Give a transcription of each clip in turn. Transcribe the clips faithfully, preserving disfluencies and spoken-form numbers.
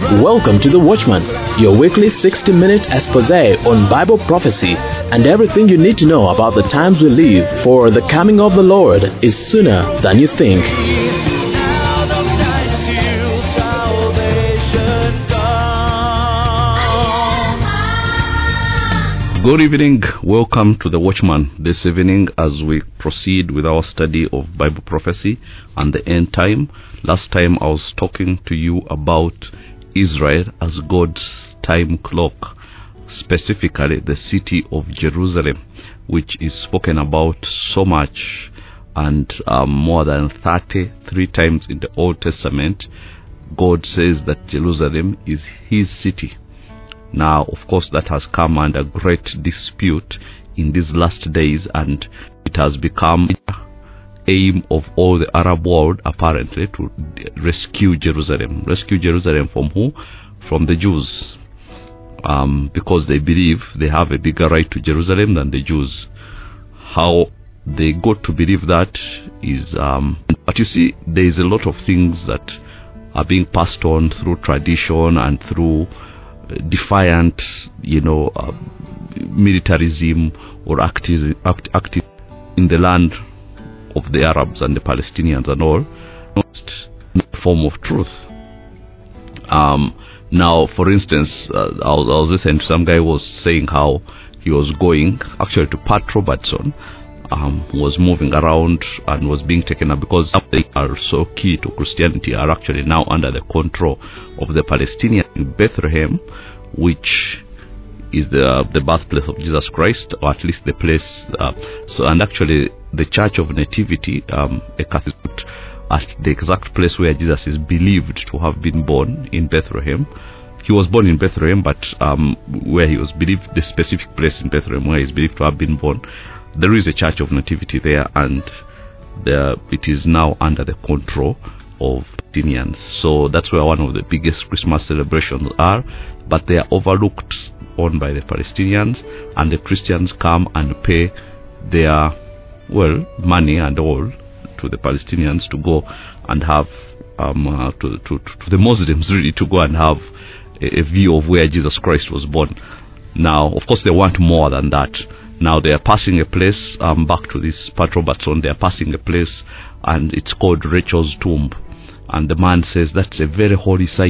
Welcome to The Watchman, your weekly sixty minute expose on Bible prophecy and everything you need to know about the times we live, for the coming of the Lord is sooner than you think. Good evening. Welcome to The Watchman this evening as we proceed with our study of Bible prophecy and the end time. Last time I was talking to you about Israel as God's time clock, specifically the city of Jerusalem, which is spoken about so much and um, more than thirty-three times in the Old Testament. God says that Jerusalem is his city. Now, of course, that has come under great dispute in these last days, and it has become the aim of all the Arab world, apparently, to rescue Jerusalem. Rescue Jerusalem from who? From the Jews. Um, because they believe they have a bigger right to Jerusalem than the Jews. How they got to believe that is... Um, but you see, there is a lot of things that are being passed on through tradition and through defiant, you know, uh, militarism or active, act, active in the land of the Arabs and the Palestinians and all, not form of truth. Um, now, for instance, uh, I, was, I was listening to some guy who was saying how he was going actually to Pat Robertson, um, was moving around and was being taken up because they are so key to Christianity, are actually now under the control of the Palestinians in Bethlehem, which is the the birthplace of Jesus Christ, or at least the place. Uh, so, and actually, the Church of Nativity, um, a cathedral at the exact place where Jesus is believed to have been born, in Bethlehem. He was born in Bethlehem, but um, where he was believed, the specific place in Bethlehem where he is believed to have been born, there is a Church of Nativity there, and the, it is now under the control of Palestinians. So that's where one of the biggest Christmas celebrations are, but they are overlooked on by the Palestinians, and the Christians come and pay their, well, money and all to the Palestinians to go and have, um, uh, to, to, to the Muslims really, to go and have a, a view of where Jesus Christ was born. Now, of course, they want more than that. Now they are passing a place, um, back to this Pat Robertson, they are passing a place and it's called Rachel's Tomb. And the man says that's a very holy site.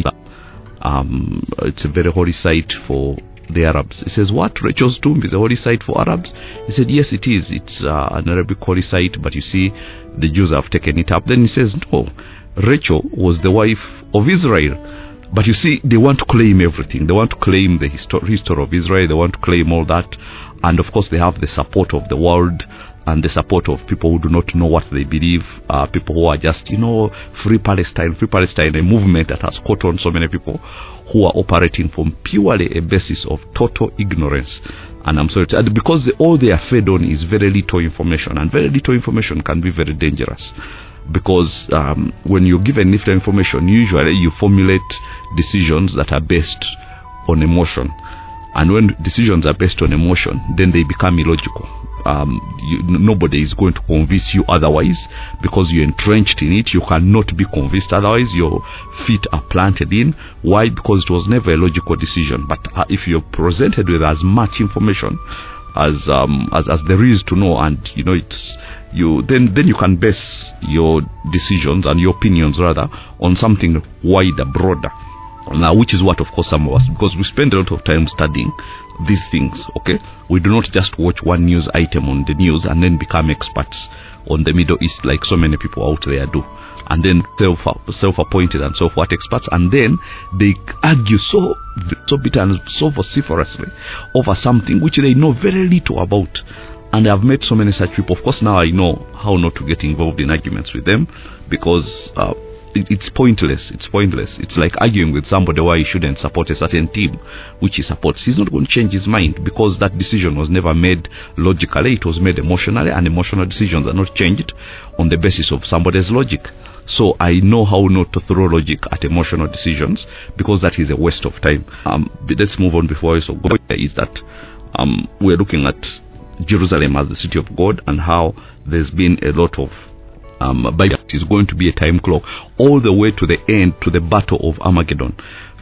Um, it's a very holy site for the Arabs. He says, what? Rachel's Tomb is a holy site for Arabs? He said, yes, it is. It's uh, an Arabic holy site, but you see, the Jews have taken it up. Then he says, no, Rachel was the wife of Israel. But you see, they want to claim everything. They want to claim the histor- history of Israel. They want to claim all that. And of course, they have the support of the world and the support of people who do not know what they believe. Uh, people who are just, you know, Free Palestine, Free Palestine, a movement that has caught on so many people who are operating from purely a basis of total ignorance. And I'm sorry to add, because they, all they are fed on is very little information. And very little information can be very dangerous. Because um, when you're given little information, usually you formulate decisions that are based on emotion. And when decisions are based on emotion, then they become illogical. Um, you, nobody is going to convince you otherwise, because you're entrenched in it. You cannot be convinced otherwise. Your feet are planted in. Why? Because it was never a logical decision. But uh, if you're presented with as much information as um, as as there is to know, and you know it's you, then then you can base your decisions and your opinions rather on something wider, broader. Now, which is what, of course, some of us, because we spend a lot of time studying these things, okay? We do not just watch one news item on the news and then become experts on the Middle East like so many people out there do. And then self, self-appointed and so forth experts, and then they argue so, so bitter and so vociferously over something which they know very little about. And I've met so many such people. Of course, now I know how not to get involved in arguments with them, because uh, it's pointless. It's pointless. It's like arguing with somebody why he shouldn't support a certain team which he supports. He's not going to change his mind, because that decision was never made logically. It was made emotionally, and emotional decisions are not changed on the basis of somebody's logic. So I know how not to throw logic at emotional decisions, because that is a waste of time. Um, but let's move on before I so go. Is that um, we're looking at Jerusalem as the city of God, and how there's been a lot of um, Bible is going to be a time clock all the way to the end, to the battle of Armageddon.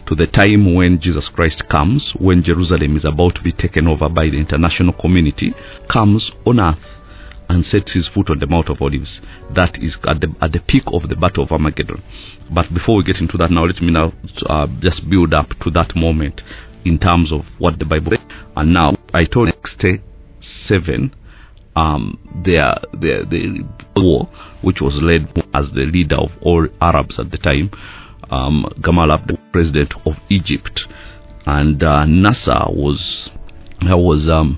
to the time when Jesus Christ comes, when Jerusalem is about to be taken over by the international community, comes on earth and sets his foot on the Mount of Olives. That is at the, at the peak of the Battle of Armageddon. But before we get into that now, let me now uh, just build up to that moment in terms of what the Bible says. And now, I told you, seven, um, the, the, the war, which was led as the leader of all Arabs at the time, um, Gamal Abdel, president of Egypt, and uh, Nasser was, was, um,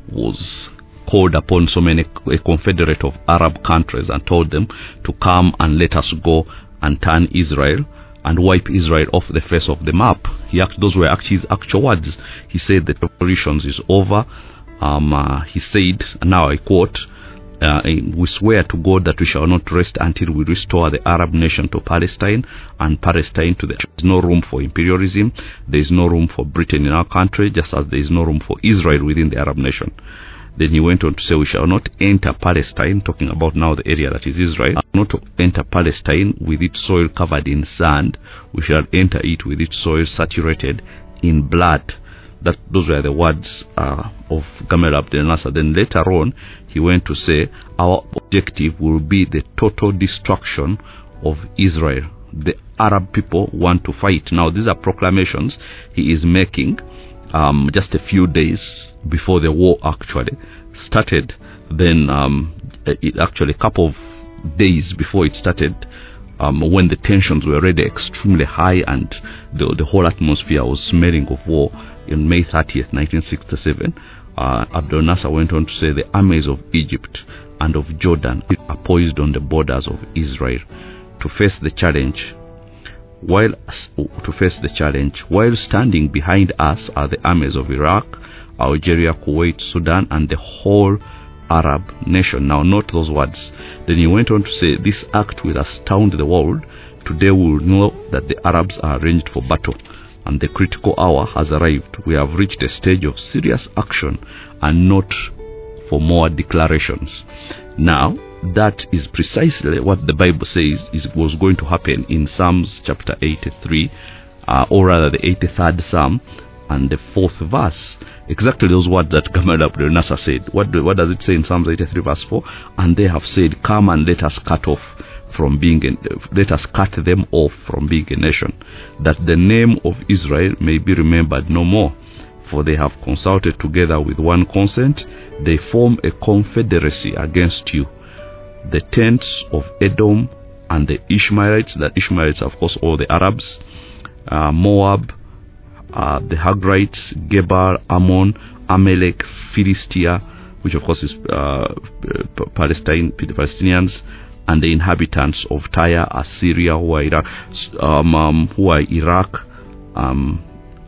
was called upon so many a confederate of Arab countries and told them to come and let us go and turn Israel and wipe Israel off the face of the map. He act, those were actually his actual words. He said that the operations is over. Um, uh, he said, and now I quote, uh, we swear to God that we shall not rest until we restore the Arab nation to Palestine, and Palestine to the... There is no room for imperialism. There is no room for Britain in our country, just as there is no room for Israel within the Arab nation. Then he went on to say, we shall not enter Palestine, talking about now the area that is Israel, not enter Palestine with its soil covered in sand. We shall enter it with its soil saturated in blood. That those were the words uh, of Gamal Abdel Nasser. Then later on, he went to say, our objective will be the total destruction of Israel. The Arab people want to fight. Now, these are proclamations he is making um, just a few days before the war actually started. Then, um, it actually a couple of days before it started, um, when the tensions were already extremely high and the, the whole atmosphere was smelling of war. On May thirtieth, nineteen sixty-seven, uh, Abdel Nasser went on to say the armies of Egypt and of Jordan are poised on the borders of Israel to face the challenge. While to face the challenge, while standing behind us are the armies of Iraq, Algeria, Kuwait, Sudan, and the whole Arab nation. Now, note those words. Then he went on to say, this act will astound the world. Today we will know that the Arabs are arranged for battle, and the critical hour has arrived. We have reached a stage of serious action and not for more declarations. Now, that is precisely what the Bible says is was going to happen in Psalms chapter eighty-three, uh, or rather the eighty-third Psalm and the fourth verse. Exactly those words that Gamal Abdel Nasser said. What, what does it say in Psalms eighty-three verse four? And they have said, come and let us cut off from being a, let us cut them off from being a nation, that the name of Israel may be remembered no more. For they have consulted together with one consent, they form a confederacy against you. The tents of Edom and the Ishmaelites, that Ishmaelites of course all the Arabs, uh, Moab, uh, the Hagrites, Gebal, Ammon, Amalek, Philistia, which of course is uh, Palestine, the Palestinians, and the inhabitants of Tyre, Assyria, who are Iraq, um, um, who are Iraq um,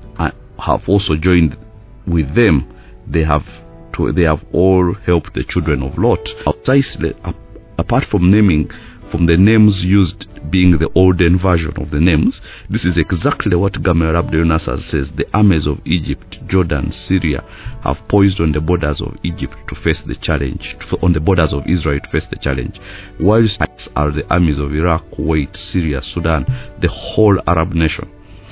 have also joined with them. They have to, they have all helped the children of Lot. Precisely, apart from naming, from the names used being the olden version of the names, this is exactly what Gamal Abdel Nasser says. The armies of Egypt, Jordan, Syria have poised on the borders of Egypt to face the challenge, on the borders of Israel to face the challenge. Whilst are the armies of Iraq, Kuwait, Syria, Sudan, the whole Arab nation.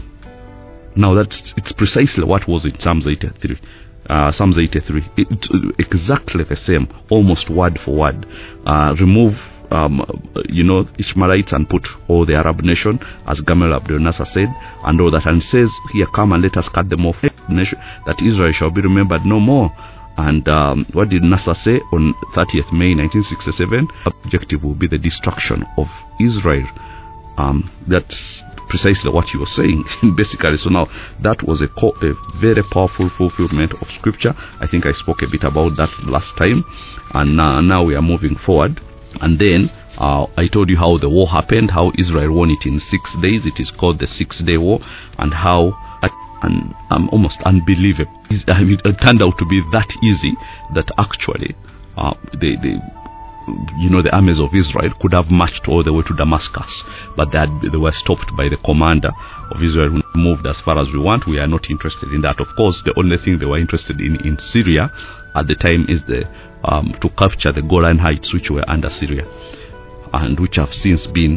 Now that's it's precisely what was in Psalms eighty-three. Uh, Psalms eighty-three. It's exactly the same, almost word for word. Uh, remove Um, you know, Ishmaelites and put all the Arab nation, as Gamal Abdel Nasser said, and all that, and says, here, come and let us cut them off, nation, that Israel shall be remembered no more. And um, what did Nasser say on thirtieth May nineteen sixty-seven? Objective will be the destruction of Israel. Um, that's precisely what he was saying, basically. So now, that was a, co- a very powerful fulfillment of Scripture. I think I spoke a bit about that last time, and uh, now we are moving forward. And then uh, I told you how the war happened, how Israel won it in six days. It is called the Six-Day War, and how uh, and, um, almost unbelievable. I mean, it turned out to be that easy that actually uh, they, they, you know, the armies of Israel could have marched all the way to Damascus, but they, had, they were stopped by the commander of Israel, who moved as far as we want. We are not interested in that. Of course, the only thing they were interested in in Syria at the time is the um, to capture the Golan Heights, which were under Syria and which have since been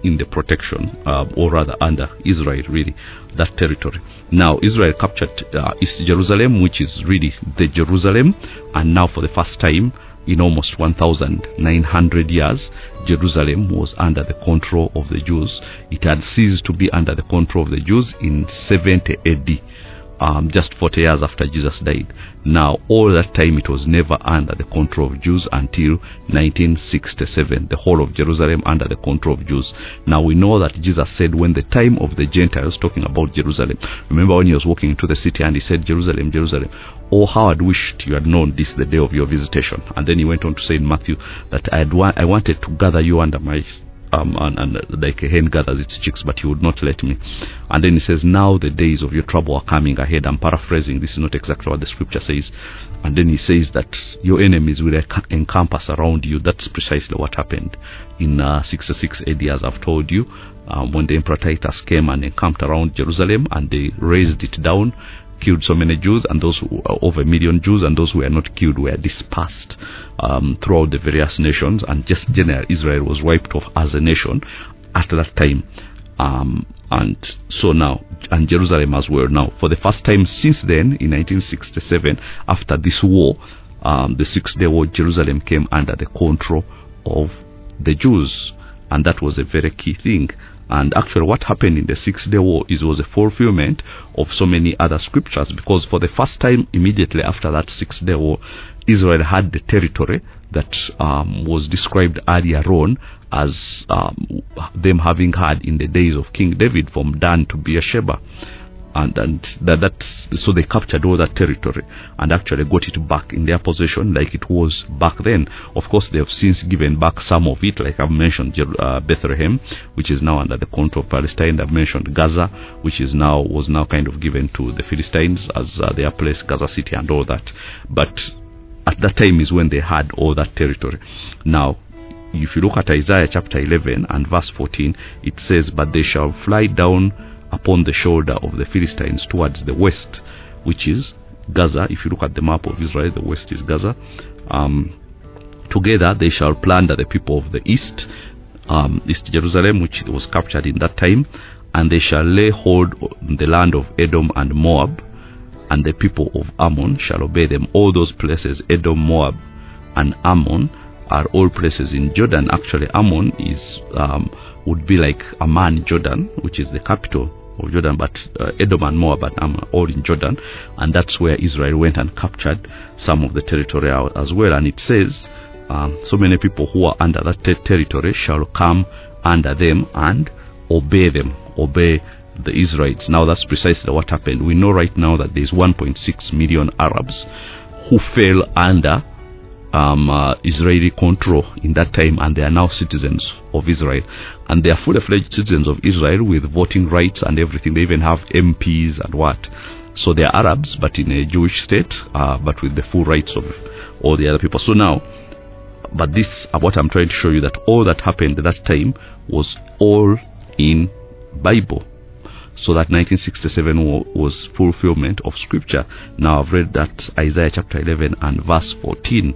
in the protection, uh, or rather under Israel, really, that territory. Now, Israel captured uh, East Jerusalem, which is really the Jerusalem, and now for the first time in almost one thousand nine hundred years, Jerusalem was under the control of the Jews. It had ceased to be under the control of the Jews in seventy A D, um, just forty years after Jesus died. Now, all that time it was never under the control of Jews until nineteen sixty-seven, the whole of Jerusalem under the control of Jews. Now, we know that Jesus said when the time of the Gentiles, talking about Jerusalem, remember when he was walking into the city and he said, Jerusalem, Jerusalem, oh, how I'd wished you had known this the day of your visitation. And then he went on to say in Matthew that I had wa- I wanted to gather you under my um and, and like a hen gathers its chicks, but you would not let me. And then he says, now the days of your trouble are coming ahead. I'm paraphrasing, this is not exactly what the scripture says. And then he says that your enemies will encompass around you. That's precisely what happened in uh, sixty-six A D, as I've told you, um, when the Emperor Titus came and encamped around Jerusalem, and they razed it down, killed so many Jews, and those who, uh, over a million Jews, and those who were not killed were dispersed um, throughout the various nations, and just general Israel was wiped off as a nation at that time. Um, and so now, and Jerusalem as well. Now, for the first time since then, in nineteen sixty-seven, after this war, um, the Six-Day War, Jerusalem came under the control of the Jews, and that was a very key thing. And actually what happened in the Six-Day War is was a fulfillment of so many other scriptures, because for the first time immediately after that Six-Day War, Israel had the territory that um, was described earlier on as um, them having had in the days of King David, from Dan to Beersheba. And, and that, that's, so they captured all that territory and actually got it back in their possession like it was back then. Of course, they have since given back some of it, like I've mentioned uh, Bethlehem, which is now under the control of Palestine. I've mentioned Gaza, which is now was now kind of given to the Philistines as uh, their place, Gaza City and all that. But at that time is when they had all that territory. Now, if you look at Isaiah chapter eleven and verse fourteen, it says, but they shall fly down upon the shoulder of the Philistines towards the west, which is Gaza. If you look at the map of Israel, the west is Gaza. Um, together they shall plunder the people of the east, um, East Jerusalem, which was captured in that time, and they shall lay hold on the land of Edom and Moab, and the people of Ammon shall obey them. All those places, Edom, Moab, and Ammon, are all places in Jordan. Actually, Ammon is um, would be like Amman, Jordan, which is the capital of Jordan, but uh, Edom and Moab and Ammon are all in Jordan, and that's where Israel went and captured some of the territory as well. And it says, um, so many people who are under that ter- territory shall come under them and obey them, obey the Israelites. Now, that's precisely what happened. We know right now that there's one point six million Arabs who fell under Um, uh, Israeli control in that time, and they are now citizens of Israel, and they are fully fledged citizens of Israel with voting rights and everything. They even have M Ps and what. So they are Arabs, but in a Jewish state, uh, but with the full rights of all the other people. So now, but this, uh, what I'm trying to show you, that all that happened at that time was all in Bible. So that nineteen sixty-seven was fulfillment of scripture. Now I've read that Isaiah chapter eleven and verse fourteen.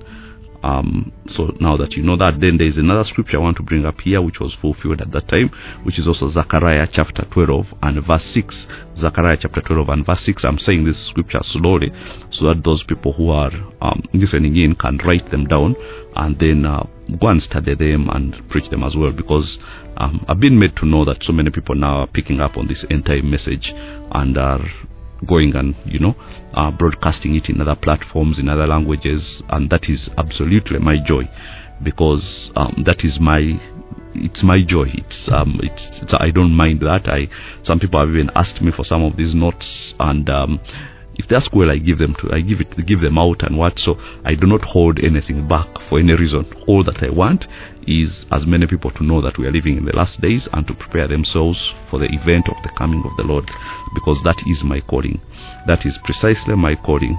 Um, so now that you know that, then there is another scripture I want to bring up here, which was fulfilled at that time, which is also Zechariah chapter twelve and verse six. Zechariah chapter twelve and verse six. I'm saying this scripture slowly so that those people who are um, listening in can write them down and then uh, go and study them and preach them as well, because um, I've been made to know that so many people now are picking up on this entire message and are going and, you know, uh, broadcasting it in other platforms, in other languages, and that is absolutely my joy, because um, that is my it's my joy. It's um it's, it's I don't mind that. I some people have even asked me for some of these notes, and um if they ask, well, I give them to I give it give them out and what. So I do not hold anything back for any reason. All that I want is as many people to know that we are living in the last days and to prepare themselves for the event of the coming of the Lord, because that is my calling. That is precisely my calling.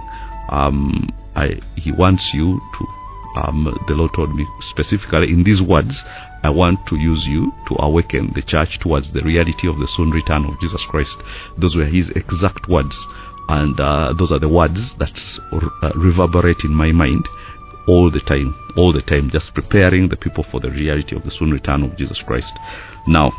Um, I He wants you to. Um, the Lord told me specifically in these words, I want to use you to awaken the church towards the reality of the soon return of Jesus Christ. Those were His exact words. And uh, those are the words that uh, reverberate in my mind all the time, all the time, just preparing the people for the reality of the soon return of Jesus Christ. Now,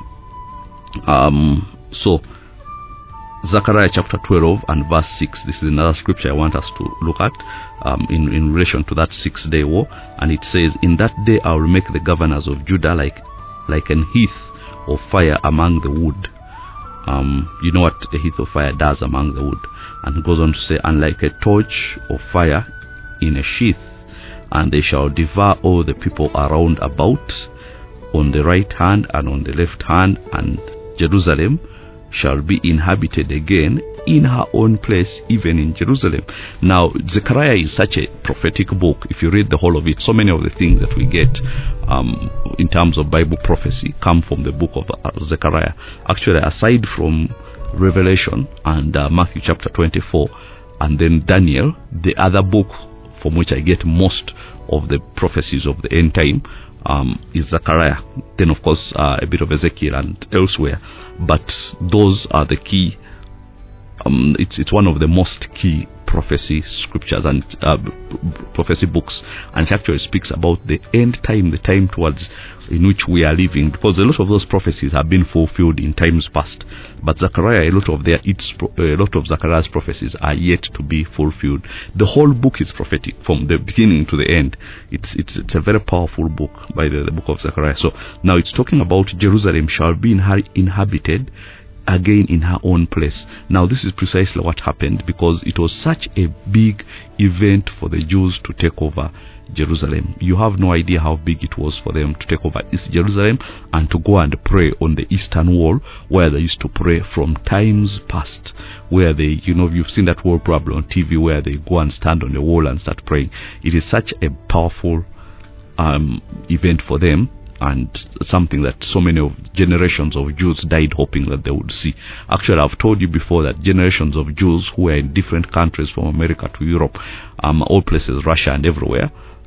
um, so Zechariah chapter twelve and verse six. This is another scripture I want us to look at um, in, in relation to that six-day war. And it says, "In that day I will make the governors of Judah like like an heath of fire among the wood." Um, you know what a heath of fire does among the wood. And it goes on to say, "And like a torch of fire in a sheath, and they shall devour all the people around about on the right hand and on the left hand, and Jerusalem shall be inhabited again in her own place, even in Jerusalem." Now, Zechariah is such a prophetic book. If you read the whole of it, so many of the things that we get um, in terms of Bible prophecy come from the book of uh, Zechariah. Actually, aside from Revelation and uh, Matthew chapter twenty-four, and then Daniel, the other book from which I get most of the prophecies of the end time Um, is Zechariah. Then of course uh, a bit of Ezekiel and elsewhere, but those are the key. Um, it's it's one of the most key prophecy scriptures and uh, prophecy books, and it actually speaks about the end time, the time towards in which we are living, because a lot of those prophecies have been fulfilled in times past, but Zechariah, a lot of their it's a lot of Zechariah's prophecies are yet to be fulfilled. The whole book is prophetic from the beginning to the end. It's it's it's a very powerful book by the, the book of Zechariah. So now it's talking about Jerusalem shall be inha- inhabited again in her own place. Now this is precisely what happened, because it was such a big event for the Jews to take over Jerusalem. You have no idea how big it was for them to take over East Jerusalem and to go and pray on the eastern wall, where they used to pray from times past, where they, you know, you've seen that wall probably on T V, where they go and stand on the wall and start praying. It is such a powerful um, event for them, and something that so many of generations of Jews died hoping that they would see. Actually, I've told you before that generations of Jews who were in different countries, from America to Europe, um, all places, Russia and everywhere,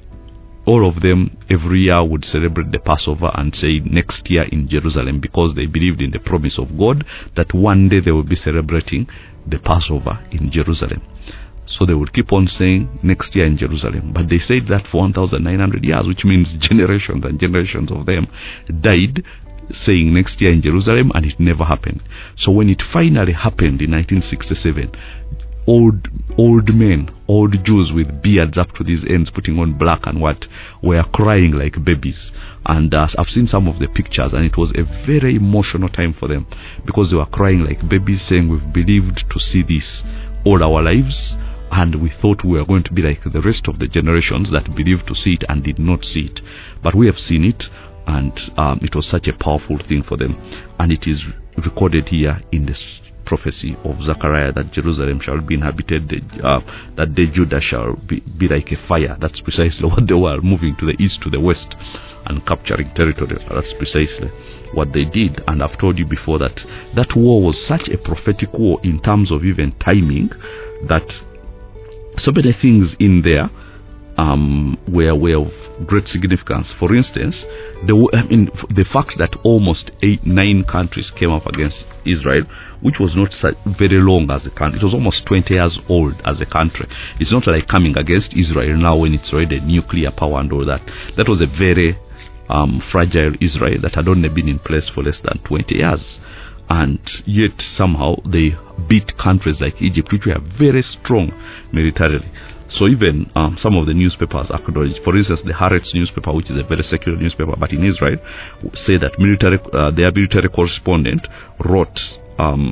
all of them every year would celebrate the Passover and say next year in Jerusalem, because they believed in the promise of God that one day they will be celebrating the Passover in Jerusalem. So they would keep on saying next year in Jerusalem. But they said that for one thousand nine hundred years, which means generations and generations of them died saying next year in Jerusalem, and it never happened. So when it finally happened in nineteen sixty-seven, old old men, old Jews with beards up to these ends, putting on black and what, were crying like babies. And uh, I've seen some of the pictures, and it was a very emotional time for them, because they were crying like babies, saying, "We've believed to see this all our lives, and we thought we were going to be like the rest of the generations that believed to see it and did not see it. But we have seen it, and um, it was such a powerful thing for them." And it is recorded here in this prophecy of Zechariah that Jerusalem shall be inhabited, uh, that the Judah shall be, be like a fire. That's precisely what they were, moving to the east, to the west, and capturing territory. That's precisely what they did. And I've told you before that that war was such a prophetic war in terms of even timing, that so many things in there um, were, were of great significance. For instance, the, I mean, the fact that almost eight, nine countries came up against Israel, which was not such very long as a country. It was almost twenty years old as a country. It's not like coming against Israel now when it's already nuclear power and all that. That was a very um, fragile Israel that had only been in place for less than twenty years. And yet somehow they beat countries like Egypt, which were very strong militarily. So even um, some of the newspapers acknowledge, for instance, the Haaretz newspaper, which is a very secular newspaper, but in Israel, say that military, uh, their military correspondent wrote, um,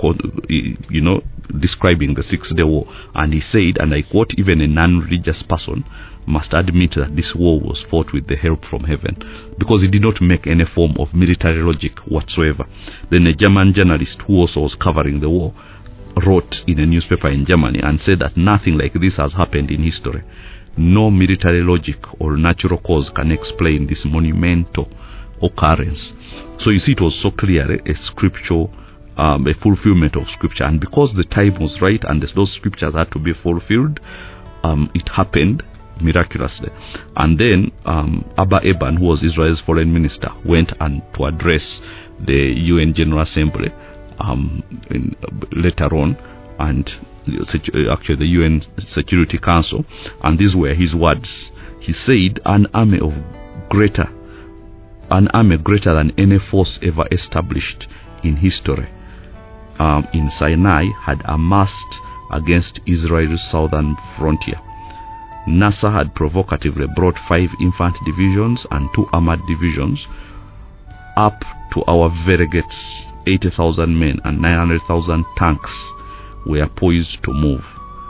you know, describing the Six-Day War, and he said, and I quote, "Even a non-religious person must admit that this war was fought with the help from heaven, because it did not make any form of military logic whatsoever." Then a German journalist who also was covering the war wrote in a newspaper in Germany and said that nothing like this has happened in history. No military logic or natural cause can explain this monumental occurrence. So you see, it was so clearly a scriptural Um, a fulfillment of scripture, and because the time was right and those scriptures had to be fulfilled, um, it happened miraculously. And then um, Abba Eban, who was Israel's foreign minister, went and to address the U N General Assembly um, in, uh, later on and actually the U N Security Council, and these were his words. He said, an army of greater an army greater than any force ever established in history um, in Sinai had amassed against Israel's southern frontier. Nasser had provocatively brought five infantry divisions and two armored divisions up to our very gates. eighty thousand men and nine hundred thousand tanks were poised to move.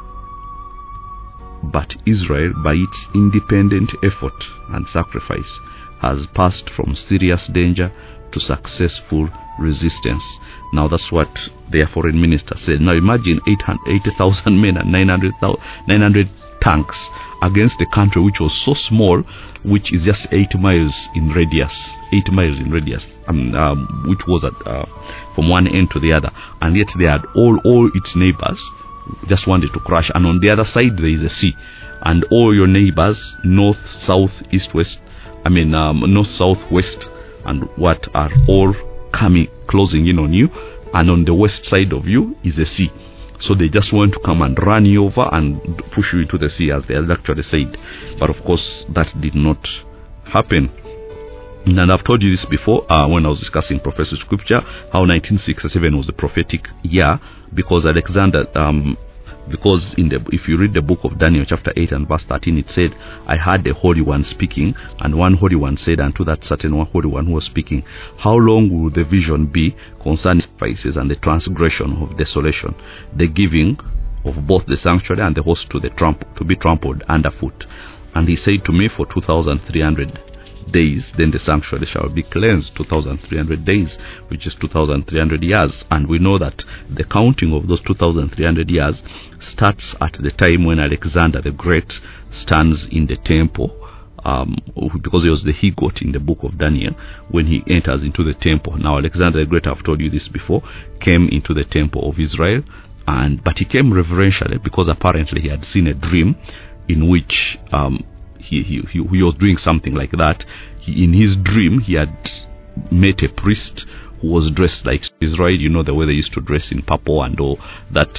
But Israel, by its independent effort and sacrifice, has passed from serious danger to successful resistance. Now that's what their foreign minister said. Now imagine eighty thousand men and nine hundred tanks against a country which was so small, which is just eight miles in radius, eight miles in radius, um, um, which was at, uh, from one end to the other, and yet they had all all its neighbors just wanted to crash, and on the other side there is a sea, and all your neighbors, north, south, east, west, I mean um, north, south, west, and what are all coming closing in on you, and on the west side of you is a sea. So they just want to come and run you over and push you into the sea, as they had actually said. But of course, that did not happen. And I've told you this before uh, when I was discussing prophecy scripture, how nineteen sixty-seven was a prophetic year, because Alexander, um, because in the if you read the book of Daniel chapter eight and verse thirteen, it said, I heard the Holy One speaking, and one Holy One said unto that certain one Holy One who was speaking, how long will the vision be concerning sacrifices and the transgression of desolation, the giving of both the sanctuary and the host to the tramp to be trampled underfoot? And he said to me, for two thousand three hundred days, then the sanctuary shall be cleansed. Two thousand three hundred days, which is two thousand three hundred years. And we know that the counting of those two thousand three hundred years starts at the time when Alexander the Great stands in the temple, um, because he was the he-goat in the book of Daniel, when he enters into the temple. Now Alexander the Great, I've told you this before, came into the temple of Israel, and but he came reverentially, because apparently he had seen a dream in which um, He, he, he, he was doing something like that. He, in his dream, he had met a priest who was dressed like Israel. You know, the way they used to dress in purple and all that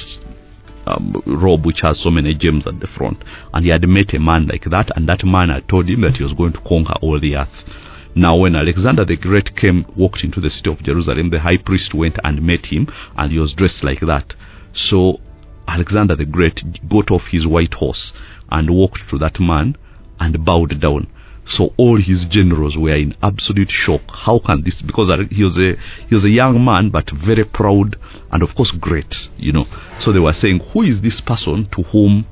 um, robe which has so many gems at the front. And he had met a man like that, and that man had told him that he was going to conquer all the earth. Now, when Alexander the Great came, walked into the city of Jerusalem, the high priest went and met him, and he was dressed like that. So Alexander the Great got off his white horse and walked to that man and bowed down. So all his generals were in absolute shock. How can this? Because he was a he was a young man, but very proud and of course great, you know. So they were saying, who is this person to whom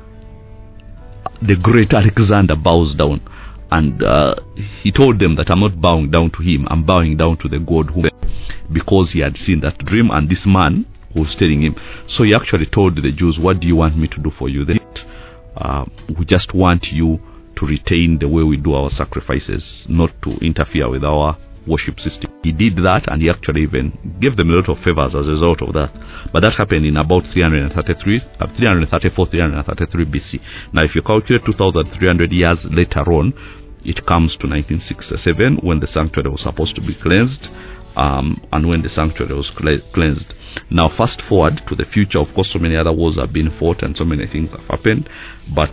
the great Alexander bows down? And uh, he told them that I'm not bowing down to him, I'm bowing down to the God who, because he had seen that dream, and this man was telling him. So he actually told the Jews, what do you want me to do for you? They, uh, we just want you to retain the way we do our sacrifices, not to interfere with our worship system. He did that, and he actually even gave them a lot of favors as a result of that. But that happened in about three thirty-three, uh, three thirty-four, three thirty-three B C. Now if you calculate two thousand three hundred years later on, it comes to nineteen sixty-seven, when the sanctuary was supposed to be cleansed, um, and when the sanctuary was cle- cleansed. Now fast forward to the future. Of course, so many other wars have been fought and so many things have happened, but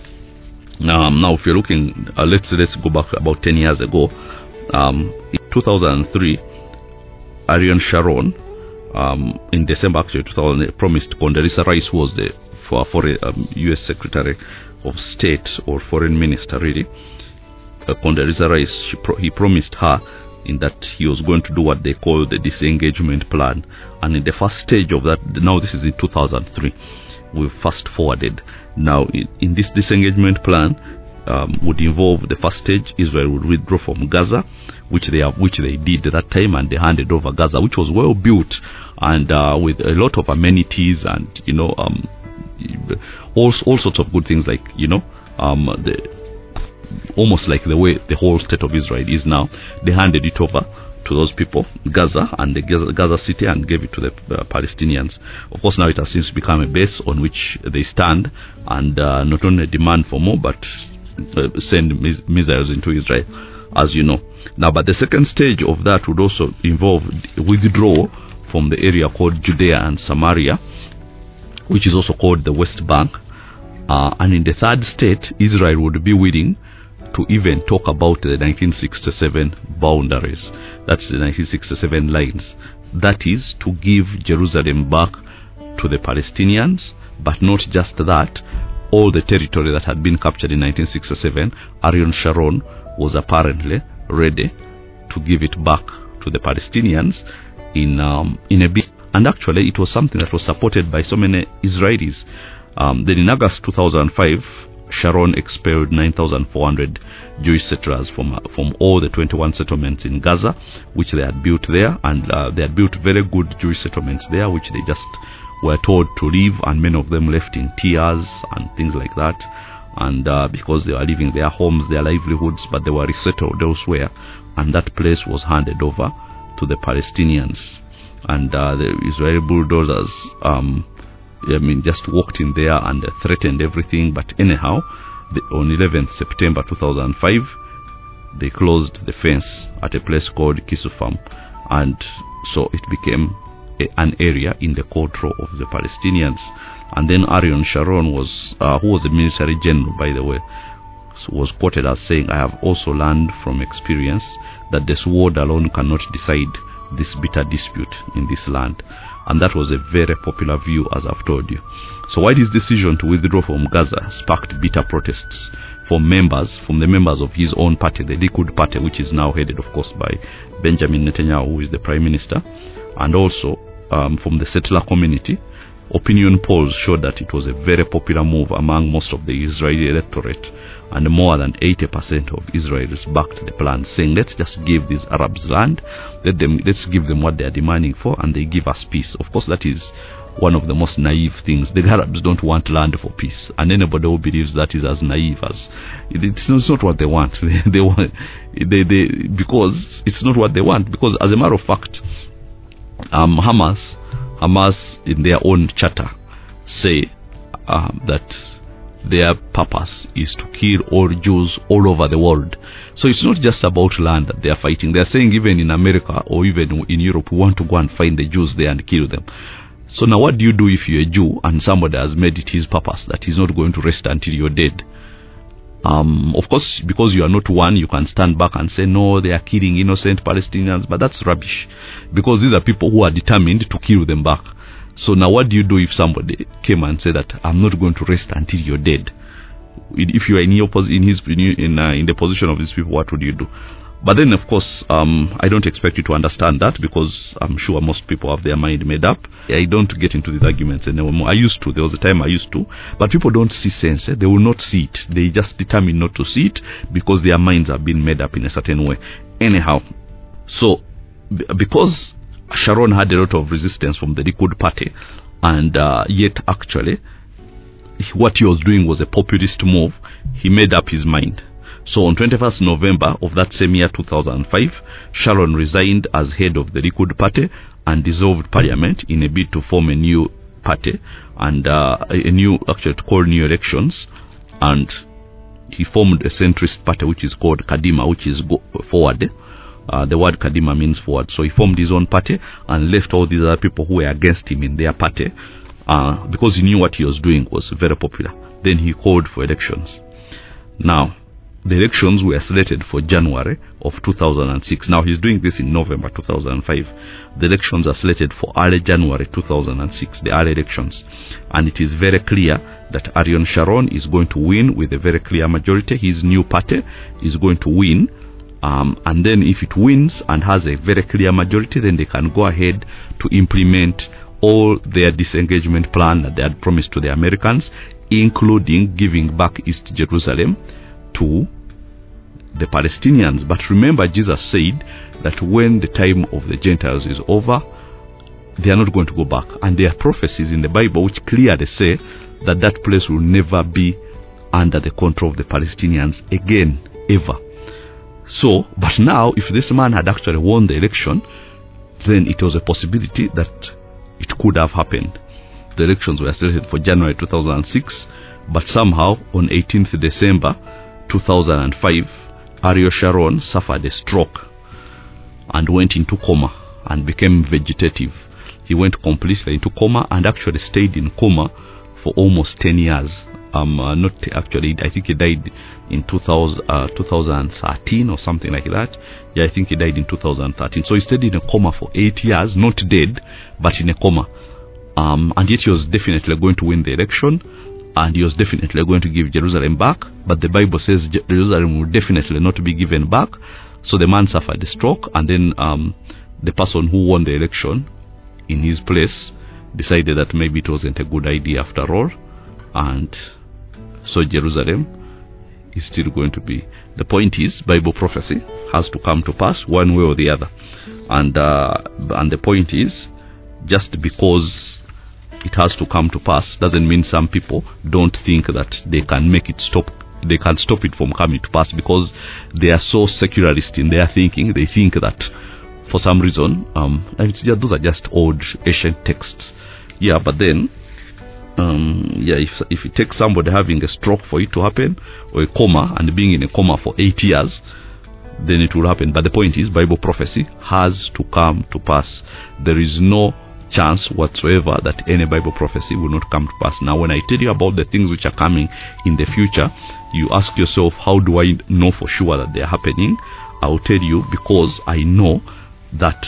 Um, now, if you're looking, uh, let's let's go back about ten years ago. Um, in two thousand three, Ariel Sharon, um, in December actually two thousand, promised Condoleezza Rice, who was the for, for um, U S Secretary of State or Foreign Minister, really. Uh, Condoleezza Rice, she pro- he promised her in that he was going to do what they call the disengagement plan, and in the first stage of that, now this is in two thousand three. We've fast forwarded. Now, in, in this disengagement plan, um, would involve the first stage. Israel would withdraw from Gaza, which they have, which they did at that time, and they handed over Gaza, which was well built and uh, with a lot of amenities and you know, um, all all sorts of good things, like you know, um, the almost like the way the whole state of Israel is now. They handed it over to those people, Gaza and the Gaza, Gaza city, and gave it to the uh, Palestinians. Of course, now it has since become a base on which they stand and uh, not only demand for more, but uh, send mis- missiles into Israel, as you know. Now, but the second stage of that would also involve withdrawal from the area called Judea and Samaria, which is also called the West Bank. Uh, and in the third state, Israel would be willing to even talk about the nineteen sixty-seven boundaries. That's the nineteen sixty-seven lines. That is to give Jerusalem back to the Palestinians, but not just that. All the territory that had been captured in nineteen sixty-seven, Ariel Sharon was apparently ready to give it back to the Palestinians in um, in a bit. And actually, it was something that was supported by so many Israelis. Um, then in August two thousand five, Sharon expelled nine thousand four hundred Jewish settlers from uh, from all the twenty-one settlements in Gaza, which they had built there, and uh, they had built very good Jewish settlements there, which they just were told to leave, and many of them left in tears and things like that. And uh, because they were leaving their homes, their livelihoods, but they were resettled elsewhere, and that place was handed over to the Palestinians. And uh, the Israeli bulldozers, um, I mean, just walked in there and uh, threatened everything. But anyhow, the, on eleventh September two thousand five, they closed the fence at a place called Kisufam, and so it became a, an area in the control of the Palestinians. And then Ariel Sharon was, uh, who was a military general, by the way, so was quoted as saying, "I have also learned from experience that the sword alone cannot decide this bitter dispute in this land." And that was a very popular view, as I've told you. So why this decision to withdraw from Gaza sparked bitter protests from members, from the members of his own party, the Likud party, which is now headed, of course, by Benjamin Netanyahu, who is the prime minister, and also um, from the settler community. Opinion polls showed that it was a very popular move among most of the Israeli electorate, and more than eighty percent of Israelis backed the plan, saying, let's just give these Arabs land, let them, let's give them what they are demanding for, and they give us peace. Of course, that is one of the most naive things. The Arabs don't want land for peace, and anybody who believes that is as naive as it's not, it's not what they want. they, they want they, they because it's not what they want. Because as a matter of fact, um, Hamas. Hamas, in their own charter, say uh, that their purpose is to kill all Jews all over the world. So it's not just about land that they are fighting. They are saying even in America or even in Europe, we want to go and find the Jews there and kill them. So now what do you do if you're a Jew and somebody has made it his purpose that he's not going to rest until you're dead? Um, of course, because you are not one, you can stand back and say, no, they are killing innocent Palestinians, but that's rubbish, because these are people who are determined to kill them back. So now what do you do if somebody came and said that I'm not going to rest until you're dead? If you are in, your pos- in, his, in, in, uh, in the position of these people, what would you do? But then, of course, um, I don't expect you to understand that, because I'm sure most people have their mind made up. I don't get into these arguments anymore. I used to. There was a time I used to. But people don't see sense. Eh? They will not see it. They just determine not to see it because their minds have been made up in a certain way. Anyhow, so b- because Sharon had a lot of resistance from the Likud party, and uh, yet actually what he was doing was a populist move, he made up his mind. So on twenty-first November of that same year, two thousand five, Sharon resigned as head of the Likud party and dissolved parliament in a bid to form a new party and uh, a new, actually to call new elections. And he formed a centrist party which is called Kadima, which is go- forward. Uh, the word Kadima means forward. So he formed his own party and left all these other people who were against him in their party uh, because he knew what he was doing was very popular. Then he called for elections. Now, the elections were slated for January of two thousand six. Now he's doing this in November two thousand five. The elections are slated for early January two thousand six, the early elections. And it is very clear that Ariel Sharon is going to win with a very clear majority. His new party is going to win. Um, and then if it wins and has a very clear majority, then they can go ahead to implement all their disengagement plan that they had promised to the Americans, including giving back East Jerusalem to the Palestinians. But remember, Jesus said that when the time of the Gentiles is over, they are not going to go back. And there are prophecies in the Bible which clearly say that that place will never be under the control of the Palestinians again, ever. So, but now, if this man had actually won the election, then it was a possibility that it could have happened. The elections were slated for January two thousand six, but somehow on eighteenth December two thousand five, Ariel Sharon suffered a stroke and went into coma and became vegetative. he went completely into coma and actually stayed in coma for almost ten years. Um, uh, not actually, I think he died in two thousand, uh, two thousand thirteen or something like that. Yeah, I think he died in two thousand thirteen. So he stayed in a coma for eight years, not dead, but in a coma. Um, and yet he was definitely going to win the election, and he was definitely going to give Jerusalem back. But the Bible says Jerusalem will definitely not be given back. So the man suffered a stroke, and then um, the person who won the election in his place decided that maybe it wasn't a good idea after all, and so Jerusalem is still going to be. The point is, Bible prophecy has to come to pass one way or the other, and uh, and the point is, just because it has to come to pass doesn't mean some people don't think that they can make it stop. They can stop it from coming to pass, because they are so secularist in their thinking. They think that for some reason, um, and it's just, those are just old ancient texts. Yeah, but then. Um, yeah, if if it takes somebody having a stroke for it to happen, or a coma, and being in a coma for eight years, then it will happen. But the point is, Bible prophecy has to come to pass. There is no chance whatsoever that any Bible prophecy will not come to pass. Now, when I tell you about the things which are coming in the future, you ask yourself, how do I know for sure that they are happening? I will tell you, because I know that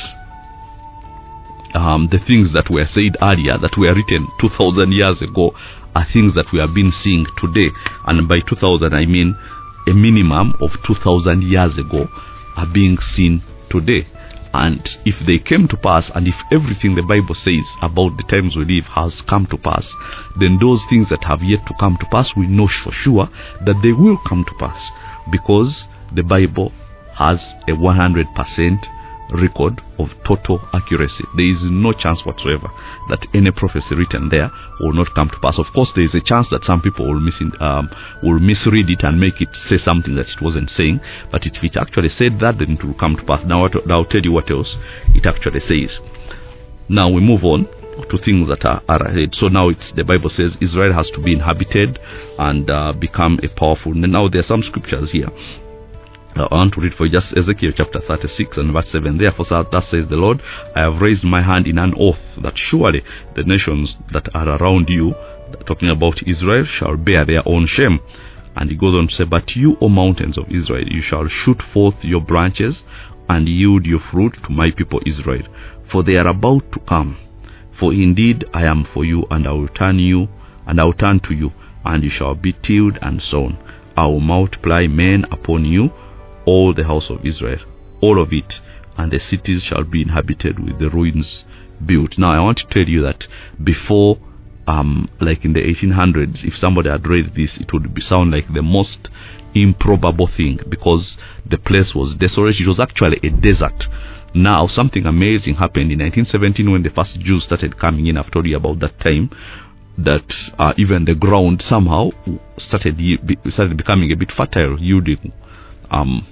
Um, the things that were said earlier, that were written two thousand years ago, are things that we have been seeing today. And by two thousand, I mean a minimum of two thousand years ago are being seen today. And if they came to pass, and if everything the Bible says about the times we live has come to pass, then those things that have yet to come to pass, we know for sure that they will come to pass, because the Bible has a one hundred percent record of total accuracy. There is no chance whatsoever that any prophecy written there will not come to pass. Of course, there is a chance that some people will, mis- um, will misread it and make it say something that it wasn't saying. But if it actually said that, then it will come to pass. Now I'll tell you what else it actually says. Now we move on to things that are, are ahead. So now it's, the Bible says Israel has to be inhabited and uh, become a powerful. Now there are some scriptures here. I want to read for you just Ezekiel chapter thirty-six and verse seven. Therefore, thus says the Lord, I have raised my hand in an oath that surely the nations that are around you, talking about Israel, shall bear their own shame. And he goes on to say, but you, O mountains of Israel, you shall shoot forth your branches and yield your fruit to my people Israel, for they are about to come. For indeed I am for you, and I will turn you, and I will turn to you, and you shall be tilled and sown. I will multiply men upon you, all the house of Israel, all of it, and the cities shall be inhabited with the ruins built. Now, I want to tell you that before, um, like in the eighteen hundreds, if somebody had read this, it would be sound like the most improbable thing, because the place was desolate. It was actually a desert. Now, something amazing happened in nineteen seventeen when the first Jews started coming in. I've told you about that time, that uh, even the ground somehow started started becoming a bit fertile, yielding um,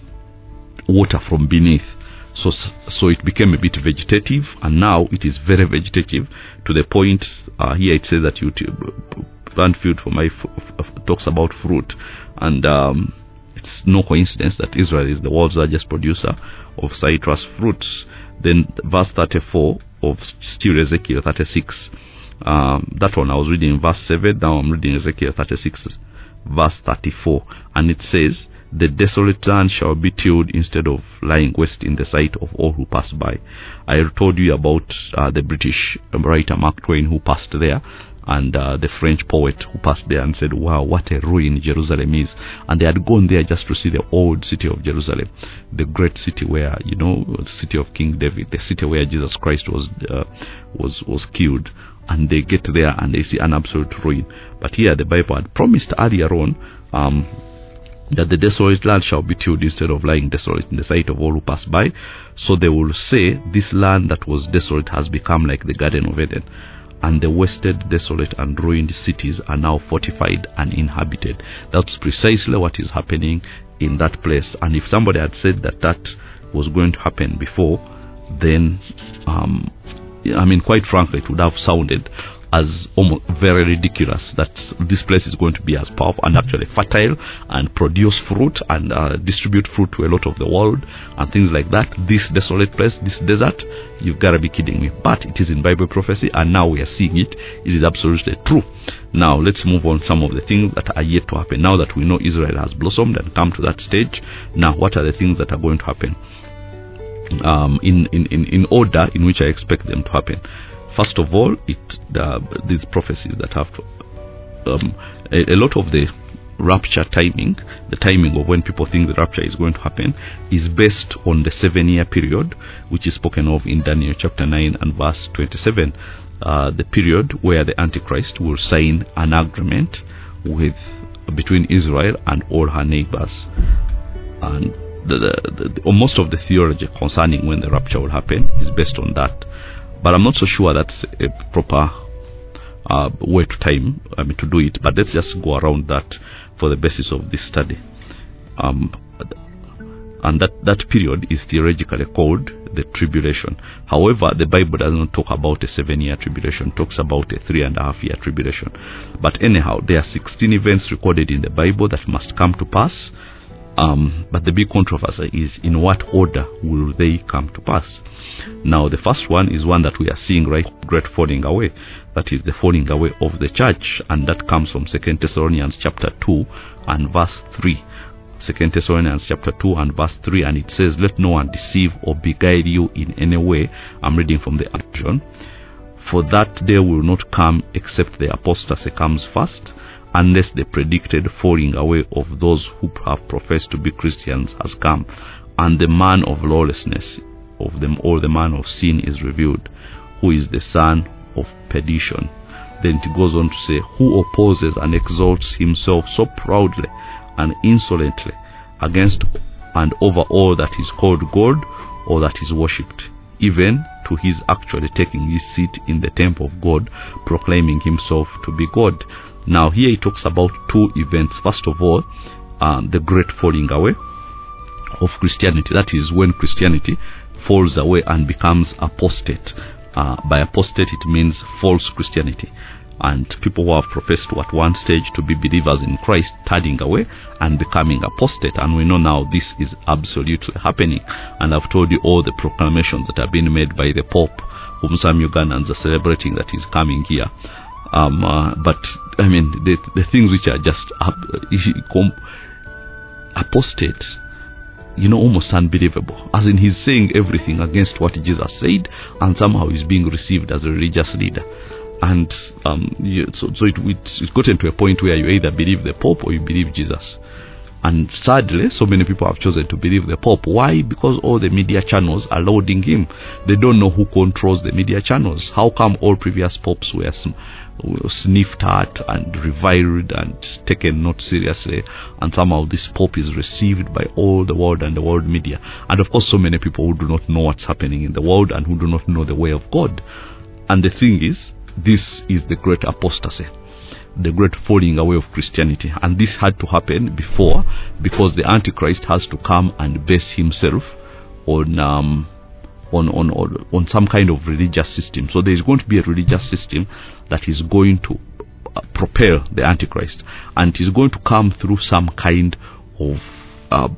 water from beneath. So so it became a bit vegetative, and now it is very vegetative, to the point uh, here it says that you plant field for my f- f- talks about fruit, and um, it's no coincidence that Israel is the world's largest producer of citrus fruits. Then verse thirty-four of still Ezekiel thirty-six. Um, that one I was reading in verse seven. Now I'm reading Ezekiel thirty-six, verse thirty-four, and it says, the desolate land shall be tilled instead of lying waste in the sight of all who pass by. I told you about uh, the British writer Mark Twain, who passed there, and uh, the French poet who passed there and said, wow, what a ruin Jerusalem is. And they had gone there just to see the old city of Jerusalem, the great city where, you know, the city of King David, the city where Jesus Christ was uh, was was killed. And they get there and they see an absolute ruin. But here the Bible had promised earlier on um, that the desolate land shall be tilled instead of lying desolate in the sight of all who pass by. So they will say, this land that was desolate has become like the Garden of Eden, and the wasted, desolate and ruined cities are now fortified and inhabited. That's precisely what is happening in that place. And if somebody had said that that was going to happen before, then um, I mean, quite frankly, it would have sounded as almost very ridiculous, that this place is going to be as powerful and actually fertile and produce fruit and uh, distribute fruit to a lot of the world and things like that. This desolate place, this desert, you've got to be kidding me. But it is in Bible prophecy, and now we are seeing it. It is absolutely true. Now let's move on some of the things that are yet to happen. Now that we know Israel has blossomed and come to that stage, now what are the things that are going to happen? Um, in, in, in, in order in which I expect them to happen. First of all, it the, these prophecies that have to, um, a, a lot of the rapture timing, the timing of when people think the rapture is going to happen, is based on the seven-year period, which is spoken of in Daniel chapter nine and verse twenty-seven. Uh, the period where the Antichrist will sign an agreement with between Israel and all her neighbors, and the, the, the, most of the theology concerning when the rapture will happen is based on that. But I'm not so sure that's a proper uh, way to time, I mean, to do it. But let's just go around that for the basis of this study. Um, and that, that period is theologically called the tribulation. However, the Bible does not talk about a seven-year tribulation. It talks about a three and a half year tribulation. But anyhow, there are sixteen events recorded in the Bible that must come to pass. Um, but the big controversy is in what order will they come to pass. Now, the first one is one that we are seeing, right? Great falling away. That is the falling away of the church, and that comes from Second Thessalonians chapter two and verse three. Second Thessalonians chapter two and verse three, and it says, "Let no one deceive or beguile you in any way." I'm reading from the version. "For that day will not come except the apostasy comes first, unless the predicted falling away of those who have professed to be Christians has come, and the man of lawlessness of them all, the man of sin, is revealed, who is the son of perdition." Then it goes on to say, "Who opposes and exalts himself so proudly and insolently against and over all that is called God or that is worshipped, even to his actually taking his seat in the temple of God, proclaiming himself to be God." Now here he talks about two events. First of all, um, the great falling away of Christianity. That is when Christianity falls away and becomes apostate. Uh, by apostate it means false Christianity. And people who have professed to at one stage to be believers in Christ turning away and becoming apostate. And we know now this is absolutely happening. And I've told you all the proclamations that have been made by the Pope, whom some Ugandans are celebrating that he's coming here. Um, uh, but I mean the the things which are just uh, apostate, you know, almost unbelievable. As in, he's saying everything against what Jesus said, and somehow he's being received as a religious leader. And um, you, so, so it, it's, it's gotten to a point where you either believe the Pope or you believe Jesus. And sadly, so many people have chosen to believe the Pope. Why? Because all the media channels are lauding him. They don't know who controls the media channels. How come all previous popes were sniffed at and reviled and taken not seriously, and somehow this Pope is received by all the world and the world media? And of course, so many people who do not know what's happening in the world and who do not know the way of God. And the thing is, this is the great apostasy, the great falling away of Christianity. And this had to happen before, because the Antichrist has to come and base himself on um, on, on, on, on some kind of religious system. So there is going to be a religious system that is going to uh, propel the Antichrist, and it is going to come through some kind of uh,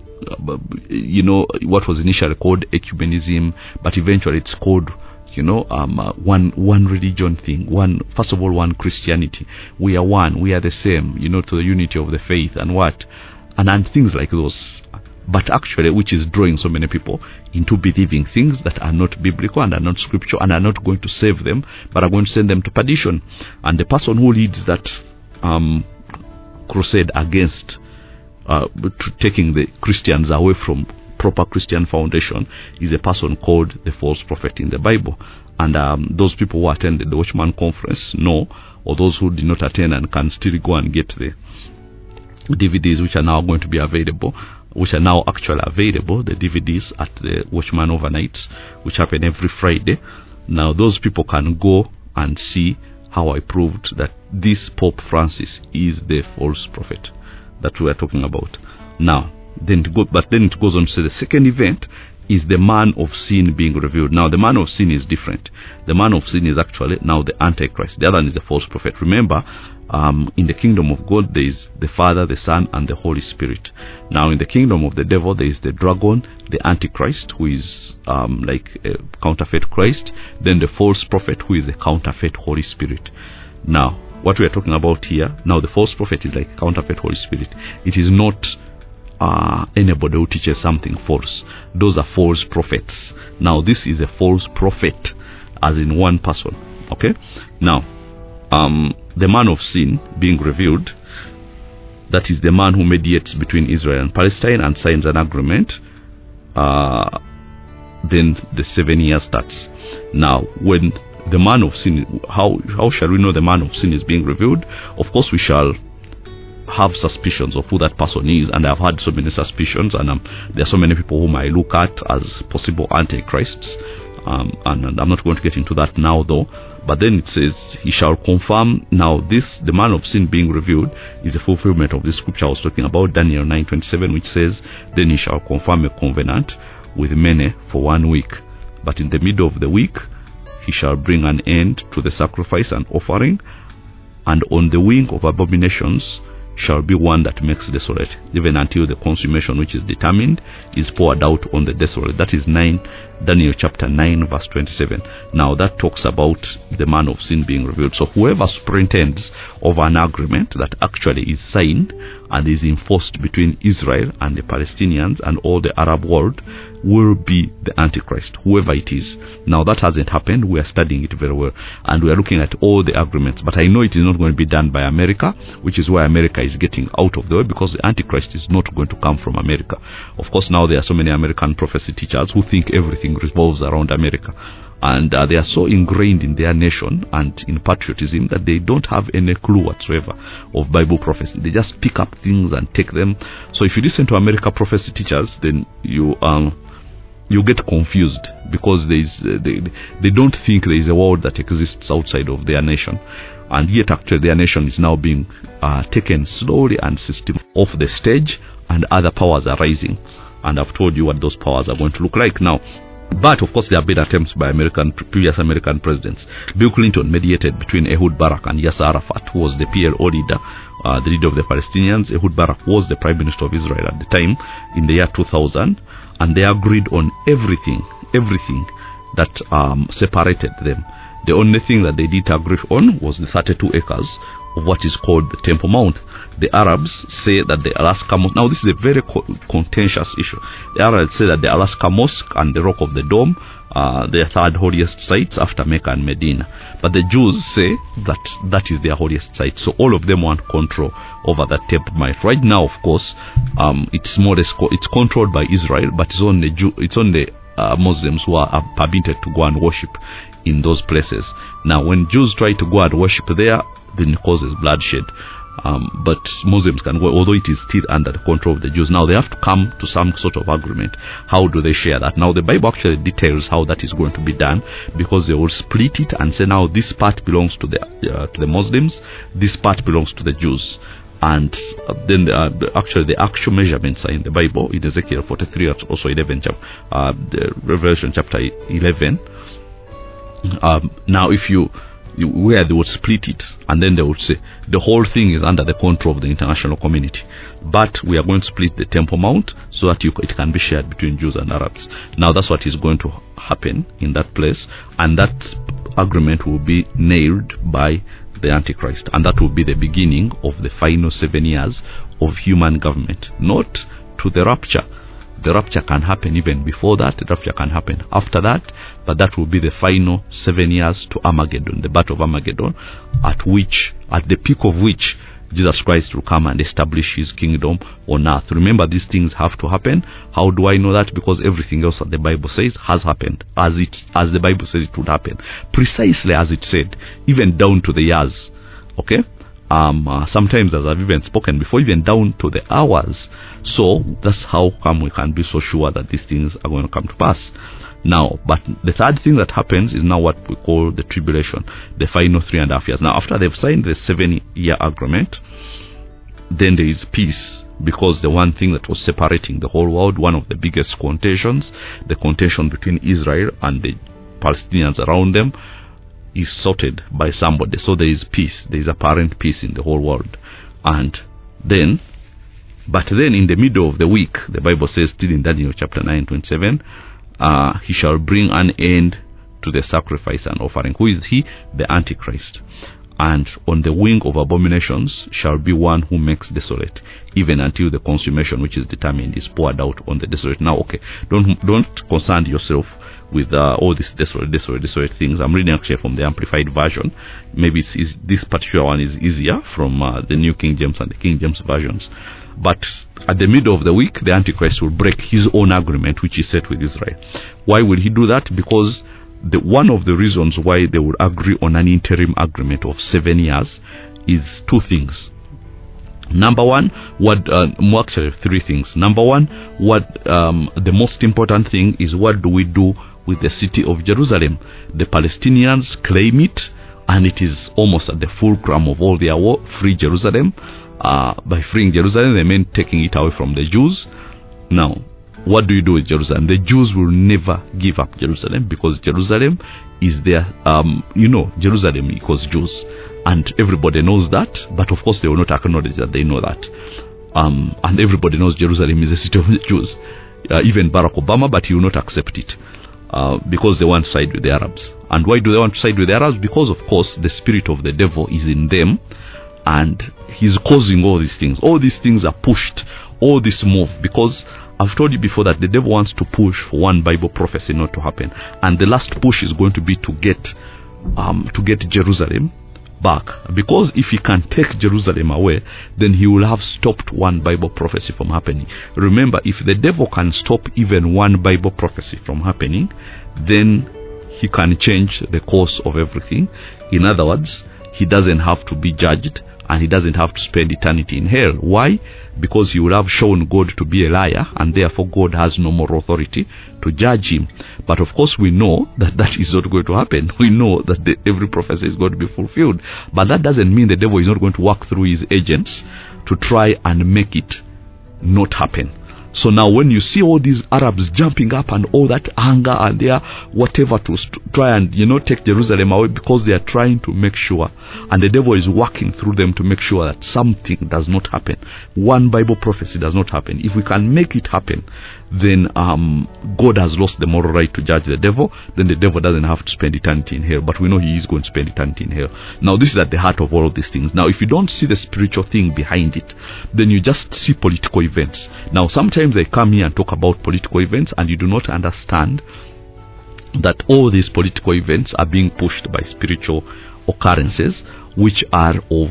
you know, what was initially called ecumenism, but eventually it's called, you know, um, uh, one one religion thing. One, first of all, one Christianity. We are one. We are the same. You know, to the unity of the faith and what, and and things like those. But actually, which is drawing so many people into believing things that are not biblical and are not scriptural and are not going to save them, but are going to send them to perdition. And the person who leads that um, crusade against uh, taking the Christians away from proper Christian foundation is a person called the false prophet in the Bible. And um, those people who attended the Watchman Conference know, or those who did not attend and can still go and get the D V Ds which are now going to be available, which are now actually available, the D V Ds at the Watchman Overnights, which happen every Friday. Now those people can go and see how I proved that this Pope Francis is the false prophet that we are talking about. Now, then it go, but then it goes on to say the second event is the man of sin being revealed. Now the man of sin is different. The man of sin is actually now the Antichrist. The other one is the false prophet. Remember, um, in the kingdom of God there is the Father, the Son, and the Holy Spirit. Now in the kingdom of the devil there is the dragon, the Antichrist, who is um, like a counterfeit Christ, then the false prophet, who is the counterfeit Holy Spirit. Now what we are talking about here, now the false prophet is like counterfeit Holy Spirit. It is not Uh, anybody who teaches something false. Those are false prophets. Now this is a false prophet, as in one person. Okay. Now, um, the man of sin being revealed, that is the man who mediates between Israel and Palestine and signs an agreement. Uh, then the seven years starts. Now, when the man of sin, how how shall we know the man of sin is being revealed? Of course, we shall have suspicions of who that person is, and I've had so many suspicions, and um, there are so many people whom I look at as possible antichrists, um, and, and I'm not going to get into that now though. But then it says he shall confirm. Now this, the man of sin being revealed, is the fulfillment of the scripture I was talking about, Daniel nine twenty-seven, which says, then he shall confirm a covenant with many for one week, but in the middle of the week he shall bring an end to the sacrifice and offering, and on the wing of abominations shall be one that makes desolate, even until the consummation which is determined is poured out on the desolate. That is nine, Daniel chapter nine verse twenty-seven. Now that talks about the man of sin being revealed. So whoever superintends over an agreement that actually is signed and is enforced between Israel and the Palestinians and all the Arab world will be the Antichrist, whoever it is. Now that hasn't happened. We are studying it very well, and we are looking at all the agreements, but I know it is not going to be done by America, which is why America is getting out of the way, because the Antichrist is not going to come from America. Of course, now there are so many American prophecy teachers who think everything revolves around America, and uh, they are so ingrained in their nation and in patriotism that they don't have any clue whatsoever of Bible prophecy. They just pick up things and take them. So if you listen to America prophecy teachers, then you um you get confused, because there is uh, they, they don't think there is a world that exists outside of their nation, and yet actually their nation is now being uh, taken slowly and system off the stage, and other powers are rising, and I've told you what those powers are going to look like now. But of course there have been attempts by American previous American presidents. Bill Clinton mediated between Ehud Barak and Yasser Arafat, who was the P L O leader, uh, the leader of the Palestinians. Ehud Barak was the Prime Minister of Israel at the time in the year two thousand, and they agreed on everything, everything that um, separated them. The only thing that they did agree on was the thirty-two acres of what is called the Temple Mount. The Arabs say that the Alaska Mosque, now this is a very co- contentious issue. The Arabs say that the Alaska Mosque and the Rock of the Dome are their third holiest sites after Mecca and Medina. But the Jews say that that is their holiest site. So all of them want control over that Temple Mount. Right now, of course, um, it's more it's controlled by Israel, but it's only Jew, it's only uh, Muslims who are, are permitted to go and worship in those places. Now, when Jews try to go and worship there, then it causes bloodshed. Um, but Muslims can go, although it is still under the control of the Jews. Now they have to come to some sort of agreement. How do they share that? Now the Bible actually details how that is going to be done, because they will split it and say, now this part belongs to the uh, to the Muslims, this part belongs to the Jews. And uh, then the, uh, the, actually the actual measurements are in the Bible, in Ezekiel forty-three, also eleven, uh, the Revelation chapter eleven. Um, now if you where they would split it, and then they would say the whole thing is under the control of the international community, but we are going to split the Temple Mount so that you, it can be shared between Jews and Arabs. Now that's what is going to happen in that place, and that agreement will be nailed by the Antichrist, and that will be the beginning of the final seven years of human government, not to the rapture. The rapture can happen even before that. The rapture can happen after that. But that will be the final seven years to Armageddon, the battle of Armageddon, at which, at the peak of which, Jesus Christ will come and establish his kingdom on earth. Remember, these things have to happen. How do I know that? Because everything else that the Bible says has happened, as it as the Bible says it would happen, precisely as it said, even down to the years. Okay. Um, uh, sometimes, as I've even spoken before, even down to the hours. So that's how come we can be so sure that these things are going to come to pass. Now, but the third thing that happens is now what we call the tribulation, the final three and a half years. Now, after they've signed the seven-year agreement, then there is peace, because the one thing that was separating the whole world, one of the biggest contentions, the contention between Israel and the Palestinians around them, is sorted by somebody. So there is peace. There is apparent peace in the whole world. And then, but then in the middle of the week, the Bible says, still in Daniel chapter nine, twenty-seven, uh, he shall bring an end to the sacrifice and offering. Who is he? The Antichrist. And on the wing of abominations shall be one who makes desolate, even until the consummation which is determined is poured out on the desolate. Now, okay, don't don't concern yourself with uh, all these desolate, desolate, desolate things. I'm reading actually from the Amplified Version. Maybe it's, it's, this particular one is easier from uh, the New King James and the King James versions. But at the middle of the week, the Antichrist will break his own agreement which he set with Israel. Why will he do that? Because The, one of the reasons why they would agree on an interim agreement of seven years is two things. Number one, what uh, actually three things. Number one, what um, the most important thing is, what do we do with the city of Jerusalem? The Palestinians claim it, and it is almost at the fulcrum of all their war. Free Jerusalem. Uh, by freeing Jerusalem, they meant taking it away from the Jews. Now, what do you do with Jerusalem? The Jews will never give up Jerusalem, because Jerusalem is their, um, you know, Jerusalem equals Jews. And everybody knows that, but of course they will not acknowledge that they know that. Um, and everybody knows Jerusalem is the city of the Jews. Uh, even Barack Obama, but he will not accept it. Uh, because they want to side with the Arabs. And why do they want to side with the Arabs? Because, of course, the spirit of the devil is in them, and he's causing all these things. All these things are pushed, all this move, because I've told you before that the devil wants to push for one Bible prophecy not to happen, and the last push is going to be to get um, to get Jerusalem back. Because if he can take Jerusalem away, then he will have stopped one Bible prophecy from happening. Remember, if the devil can stop even one Bible prophecy from happening, then he can change the course of everything. In other words, he doesn't have to be judged, and he doesn't have to spend eternity in hell. Why? Because he will have shown God to be a liar, and therefore God has no more authority to judge him. But of course we know that that is not going to happen. We know that the, every prophecy is going to be fulfilled. But that doesn't mean the devil is not going to work through his agents to try and make it not happen. So now when you see all these Arabs jumping up and all that anger and their whatever to st- try and, you know, take Jerusalem away, because they are trying to make sure, and the devil is working through them to make sure that something does not happen. One Bible prophecy does not happen. If we can make it happen, then um, God has lost the moral right to judge the devil. Then the devil doesn't have to spend eternity in hell. But we know he is going to spend eternity in hell. Now this is at the heart of all of these things. Now if you don't see the spiritual thing behind it, then you just see political events. Now sometimes I come here and talk about political events, and you do not understand that all these political events are being pushed by spiritual occurrences, which are of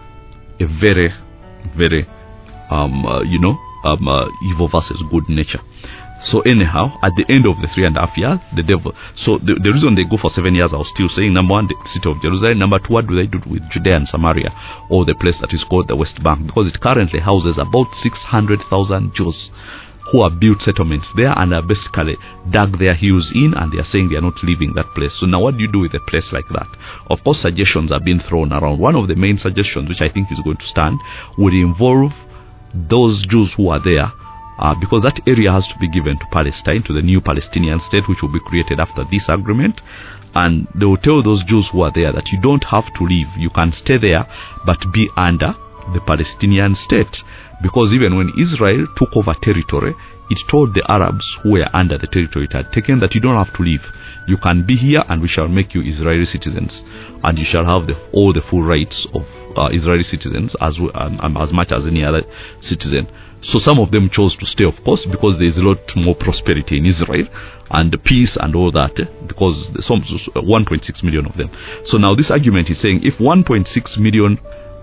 a very, very, um, uh, you know, um, uh, evil versus good nature. So anyhow, at the end of the three and a half years, the devil. So the, the reason they go for seven years, I was still saying, number one, the city of Jerusalem. Number two, what do they do with Judea and Samaria, or the place that is called the West Bank? Because it currently houses about six hundred thousand Jews who have built settlements there and are basically dug their heels in, and they are saying they are not leaving that place. So now what do you do with a place like that? Of course, suggestions are being thrown around. One of the main suggestions, which I think is going to stand, would involve those Jews who are there, Uh, because that area has to be given to Palestine, to the new Palestinian state, which will be created after this agreement. And they will tell those Jews who are there that you don't have to leave. You can stay there, but be under the Palestinian state. Because even when Israel took over territory, it told the Arabs who were under the territory it had taken that you don't have to leave. You can be here, and we shall make you Israeli citizens, and you shall have the, all the full rights of uh, Israeli citizens as um, as much as any other citizen. So some of them chose to stay, of course, because there is a lot more prosperity in Israel and peace and all that, eh? Because some one point six million of them. So now this argument is saying if one point six million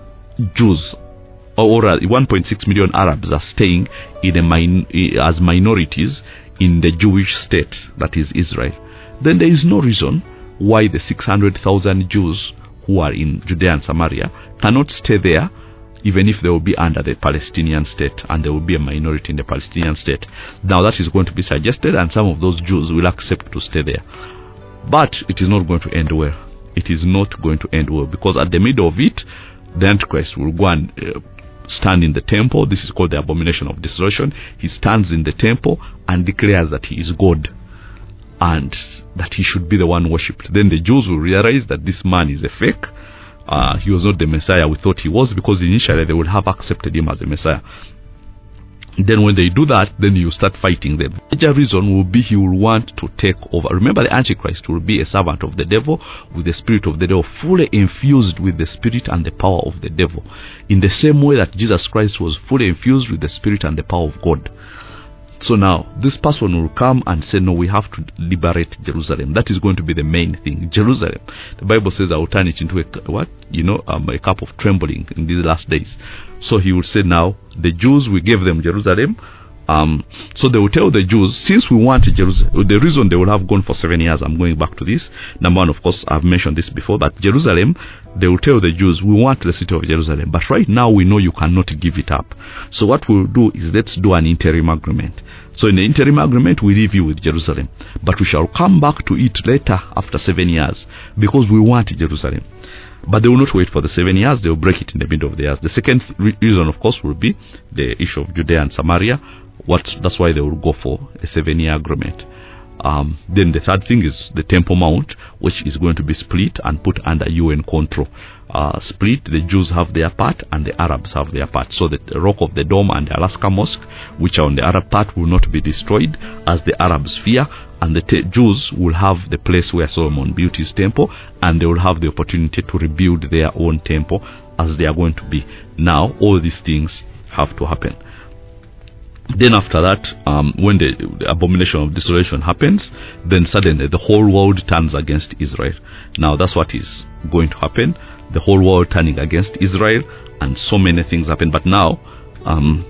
Jews or one point six million Arabs are staying in a min- as minorities in the Jewish state, that is Israel, then there is no reason why the six hundred thousand Jews who are in Judea and Samaria cannot stay there, even if they will be under the Palestinian state and there will be a minority in the Palestinian state. Now that is going to be suggested, and some of those Jews will accept to stay there. But it is not going to end well. It is not going to end well, because at the middle of it, the Antichrist will go and uh, stand in the temple. This is called the abomination of desolation. He stands in the temple and declares that he is God and that he should be the one worshipped. Then the Jews will realize that this man is a fake. Uh, he was not the Messiah we thought he was, because initially they would have accepted him as a Messiah. Then when they do that, then you start fighting them. The major reason will be he will want to take over. Remember, the Antichrist will be a servant of the devil with the spirit of the devil, fully infused with the spirit and the power of the devil, in the same way that Jesus Christ was fully infused with the spirit and the power of God. So now, this person will come and say, no, we have to liberate Jerusalem. That is going to be the main thing. Jerusalem. The Bible says, I will turn it into a, what? You know, um, a cup of trembling in these last days. So he will say, now, the Jews, we gave them Jerusalem. Um, so they will tell the Jews, since we want Jerusalem, the reason they will have gone for seven years, I'm going back to this. Number one, of course, I've mentioned this before, but Jerusalem, they will tell the Jews, we want the city of Jerusalem, but right now we know you cannot give it up. So what we'll do is let's do an interim agreement. So in the interim agreement, we leave you with Jerusalem, but we shall come back to it later after seven years because we want Jerusalem. But they will not wait for the seven years. They will break it in the middle of the years. The second re- reason, of course, will be the issue of Judea and Samaria. What, that's why they will go for a seven-year agreement. Um, then the third thing is the Temple Mount, which is going to be split and put under U N control. Uh, split, the Jews have their part and the Arabs have their part. So the Rock of the Dome and the Alaska Mosque, which are on the Arab part, will not be destroyed as the Arabs fear. And the te- Jews will have the place where Solomon built his temple, and they will have the opportunity to rebuild their own temple as they are going to be. Now, all these things have to happen. Then after that, um, when the, the abomination of desolation happens, then suddenly the whole world turns against Israel. Now that's what is going to happen. The whole world turning against Israel, and so many things happen. But now, um,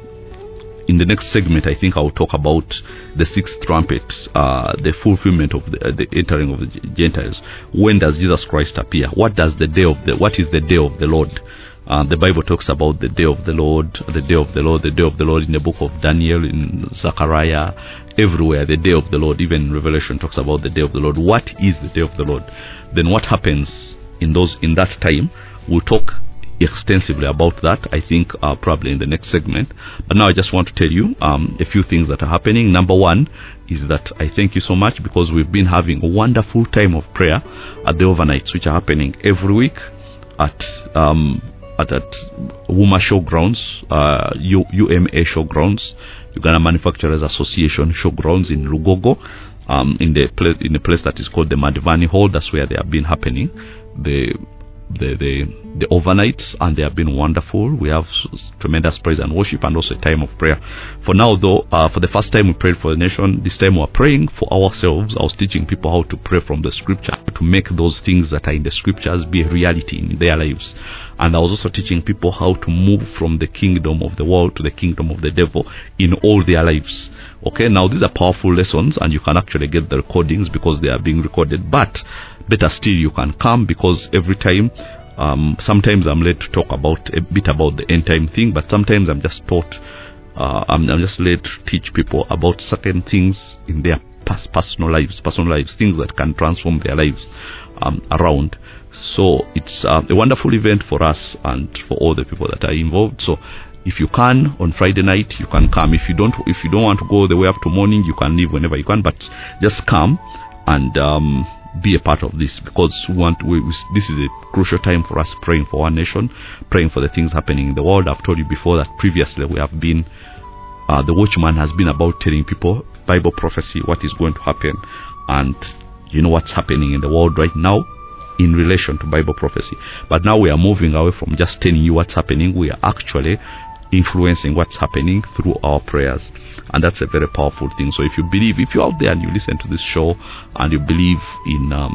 in the next segment, I think I will talk about the sixth trumpet, uh, the fulfillment of the, uh, the entering of the Gentiles. When does Jesus Christ appear? What does the day of the what is the day of the Lord? Uh, the Bible talks about the day of the Lord, the day of the Lord, the day of the Lord in the book of Daniel, in Zechariah, everywhere, the day of the Lord. Even Revelation talks about the day of the Lord. What is the day of the Lord? Then what happens in those in that time? We'll talk extensively about that, I think, uh, probably in the next segment. But now I just want to tell you um, a few things that are happening. Number one is that I thank you so much because we've been having a wonderful time of prayer at the overnights, which are happening every week at um, at, at WUMA Showgrounds, uh, U- UMA Showgrounds, Uganda Manufacturers Association Showgrounds in Lugogo, um, in the pla- in a place that is called the Madivani Hall. That's where they have been happening. The The, the the overnights, and they have been wonderful. We have tremendous praise and worship, and also a time of prayer. For now, though, uh, for the first time we prayed for the nation. This time we're praying for ourselves. I was teaching people how to pray from the scripture, to make those things that are in the scriptures be a reality in their lives. And I was also teaching people how to move from the kingdom of the world to the kingdom of the devil in all their lives. Okay, now these are powerful lessons, and you can actually get the recordings because they are being recorded. But better still, you can come, because every time, um, sometimes I'm led to talk about a bit about the end time thing, but sometimes I'm just taught, uh, I'm, I'm just led to teach people about certain things in their past personal lives, personal lives, things that can transform their lives um, around. So it's uh, a wonderful event for us and for all the people that are involved. So if you can, on Friday night, you can come. If you don't, if you don't want to go the way up to morning, you can leave whenever you can. But just come and um, be a part of this, because we want. We, we, this is a crucial time for us, praying for our nation, praying for the things happening in the world. I've told you before that previously we have been. Uh, the Watchman has been about telling people Bible prophecy, what is going to happen, and you know what's happening in the world right now in relation to Bible prophecy. But now we are moving away from just telling you what's happening. We are actually influencing what's happening through our prayers, and that's a very powerful thing. So if you believe, if you're out there and you listen to this show and you believe in um,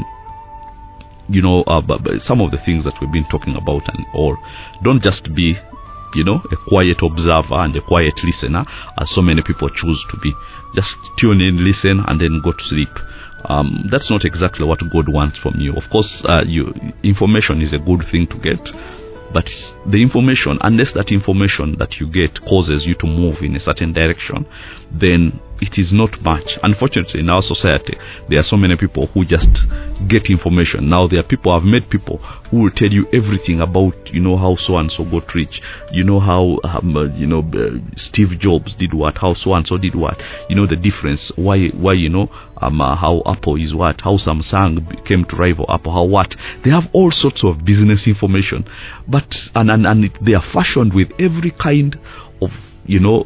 you know uh, but, but some of the things that we've been talking about, and or don't just be you know a quiet observer and a quiet listener, as so many people choose to be. Just tune in, listen, and then go to sleep. Um, that's not exactly what God wants from you. Of course, uh, you, information is a good thing to get, but the information, unless that information that you get causes you to move in a certain direction, then it is not much. Unfortunately, in our society, there are so many people who just get information. Now, there are people, I've met people who will tell you everything about, you know, how so-and-so got rich. You know how, um, uh, you know, uh, Steve Jobs did what, how so-and-so did what. You know, the difference, why, why you know, um, uh, how Apple is what, how Samsung came to rival Apple, how what. They have all sorts of business information. But, and, and, and it, they are fashioned with every kind of, you know,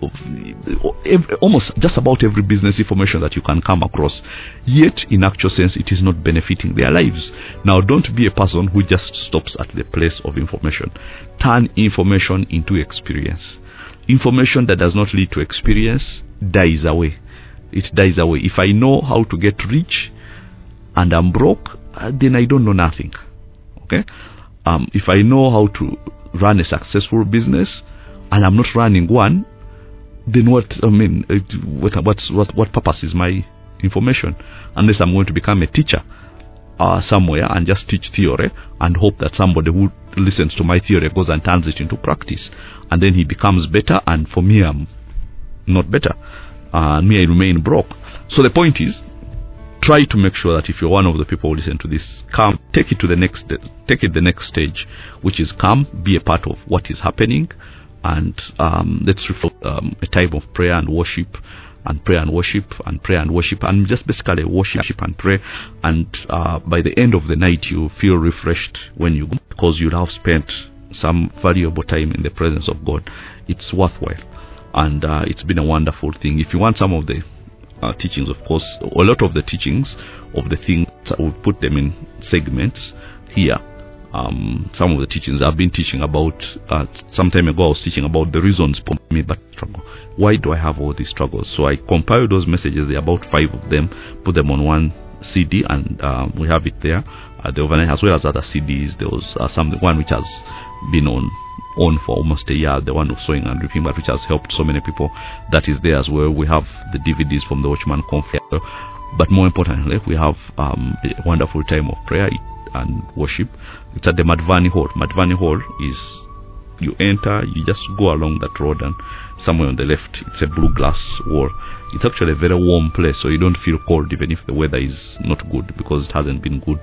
every, almost just about every business information that you can come across. Yet, in actual sense, it is not benefiting their lives. Now, don't be a person who just stops at the place of information. Turn information into experience. Information that does not lead to experience dies away. It dies away. If I know how to get rich and I'm broke, uh, then I don't know nothing. Okay? Um, if I know how to run a successful business and I'm not running one, then what, I mean, what, what's, what, what purpose is my information? Unless I'm going to become a teacher uh, somewhere and just teach theory and hope that somebody who listens to my theory goes and turns it into practice. And then he becomes better, and for me, I'm not better. Uh, and me, I remain broke. So the point is, try to make sure that if you're one of the people who listen to this, come, take it to the next, take it the next stage, which is come, be a part of what is happening. And um, let's reflect um, a time of prayer and worship, and prayer and worship, and prayer and worship, and just basically worship and pray. And uh, by the end of the night, you feel refreshed when you go, because you'll have spent some valuable time in the presence of God. It's worthwhile, and uh, it's been a wonderful thing. If you want some of the uh, teachings, of course, a lot of the teachings of the things, we'll put them in segments here. Um, some of the teachings I've been teaching about, uh, some time ago I was teaching about the reasons for me but struggle. Why do I have all these struggles? So I compiled those messages, there are about five of them, put them on one C D, and um, we have it there. Uh, the overnight, as well as other C Ds. There was uh, some one which has been on on for almost a year, the one of Sowing and Reaping, but which has helped so many people. That is there as well. We have the D V Ds from the Watchman Conference, but more importantly, we have um, a wonderful time of prayer and worship. It's at the Madvani Hall. Madvani Hall is, you enter, you just go along that road, and somewhere on the left, it's a blue glass wall. It's actually a very warm place, so you don't feel cold even if the weather is not good, because it hasn't been good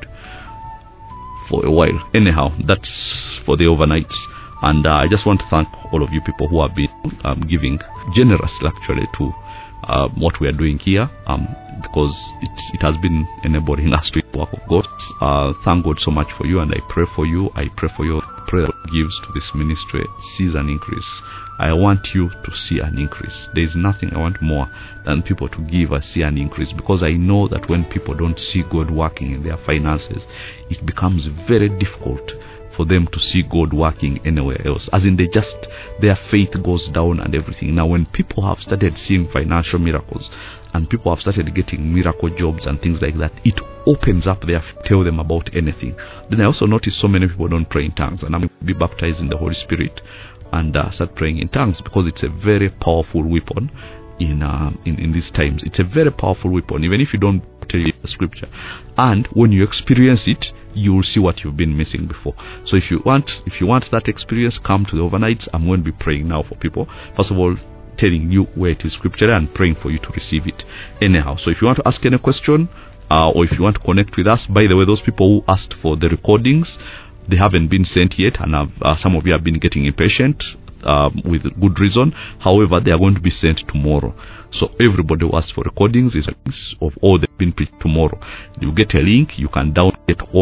for a while. Anyhow, that's for the overnights. And uh, I just want to thank all of you people who have been um, giving generously actually to uh, what we are doing here, um, because it, it has been enabling us to do the work of God. Uh, thank God so much for you, and I pray for you. I pray for your prayer that gives to this ministry sees an increase. I want you to see an increase. There is nothing I want more than people to give and see an increase, because I know that when people don't see God working in their finances, it becomes very difficult for them to see God working anywhere else. As in, they just, their faith goes down and everything. Now, when people have started seeing financial miracles, and people have started getting miracle jobs and things like that, it opens up their, tell them about anything. Then I also notice so many people don't pray in tongues, and I'm going to be baptized in the Holy Spirit and uh, start praying in tongues, because it's a very powerful weapon in, uh, in in these times. It's a very powerful weapon, even if you don't tell you the scripture. And when you experience it, you will see what you've been missing before. So if you want, if you want that experience, come to the overnights. I'm going to be praying now for people. First of all, telling you where it is scripture and praying for you to receive it. Anyhow, so if you want to ask any question, uh, or if you want to connect with us, by the way, those people who asked for the recordings, they haven't been sent yet, and I've, uh, some of you have been getting impatient. Um, with good reason. However, they are going to be sent tomorrow. So everybody who asks for recordings is of all they've been preached tomorrow. You get a link, you can download it, or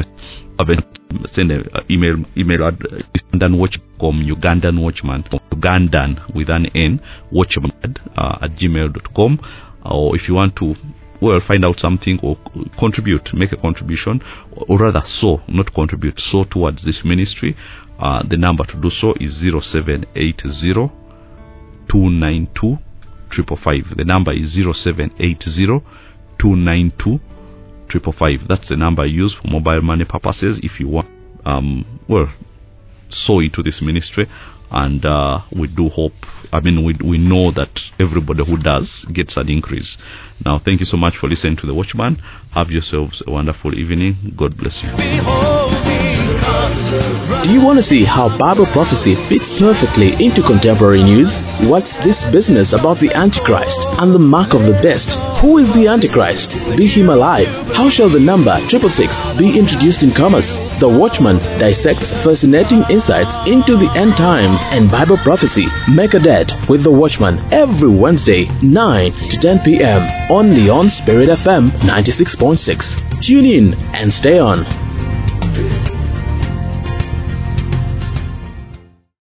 send an email email address, Ugandan Watchman, Ugandan Watchman, Ugandan with an N, Watchman uh, at gmail dot com. Or if you want to, well, find out something or contribute, make a contribution, or rather sow, not contribute, sow towards this ministry. Uh, the number to do so is zero seven eight zero, two nine two, five five five. The number is zero seven eight zero, two nine two, five five five. That's the number I use for mobile money purposes if you want, um, well, sow into this ministry. And uh, we do hope, I mean, we we know that everybody who does gets an increase. Now, thank you so much for listening to The Watchman. Have yourselves a wonderful evening. God bless you. Behold, Do you want to see how Bible prophecy fits perfectly into contemporary news? What's this business about the Antichrist and the mark of the beast? Who is the Antichrist? Be him alive. How shall the number triple six be introduced in commerce? The Watchman dissects fascinating insights into the end times and Bible prophecy. Make a date with The Watchman every Wednesday, nine to ten p.m. only on Spirit F M ninety-six point six. Tune in and stay on.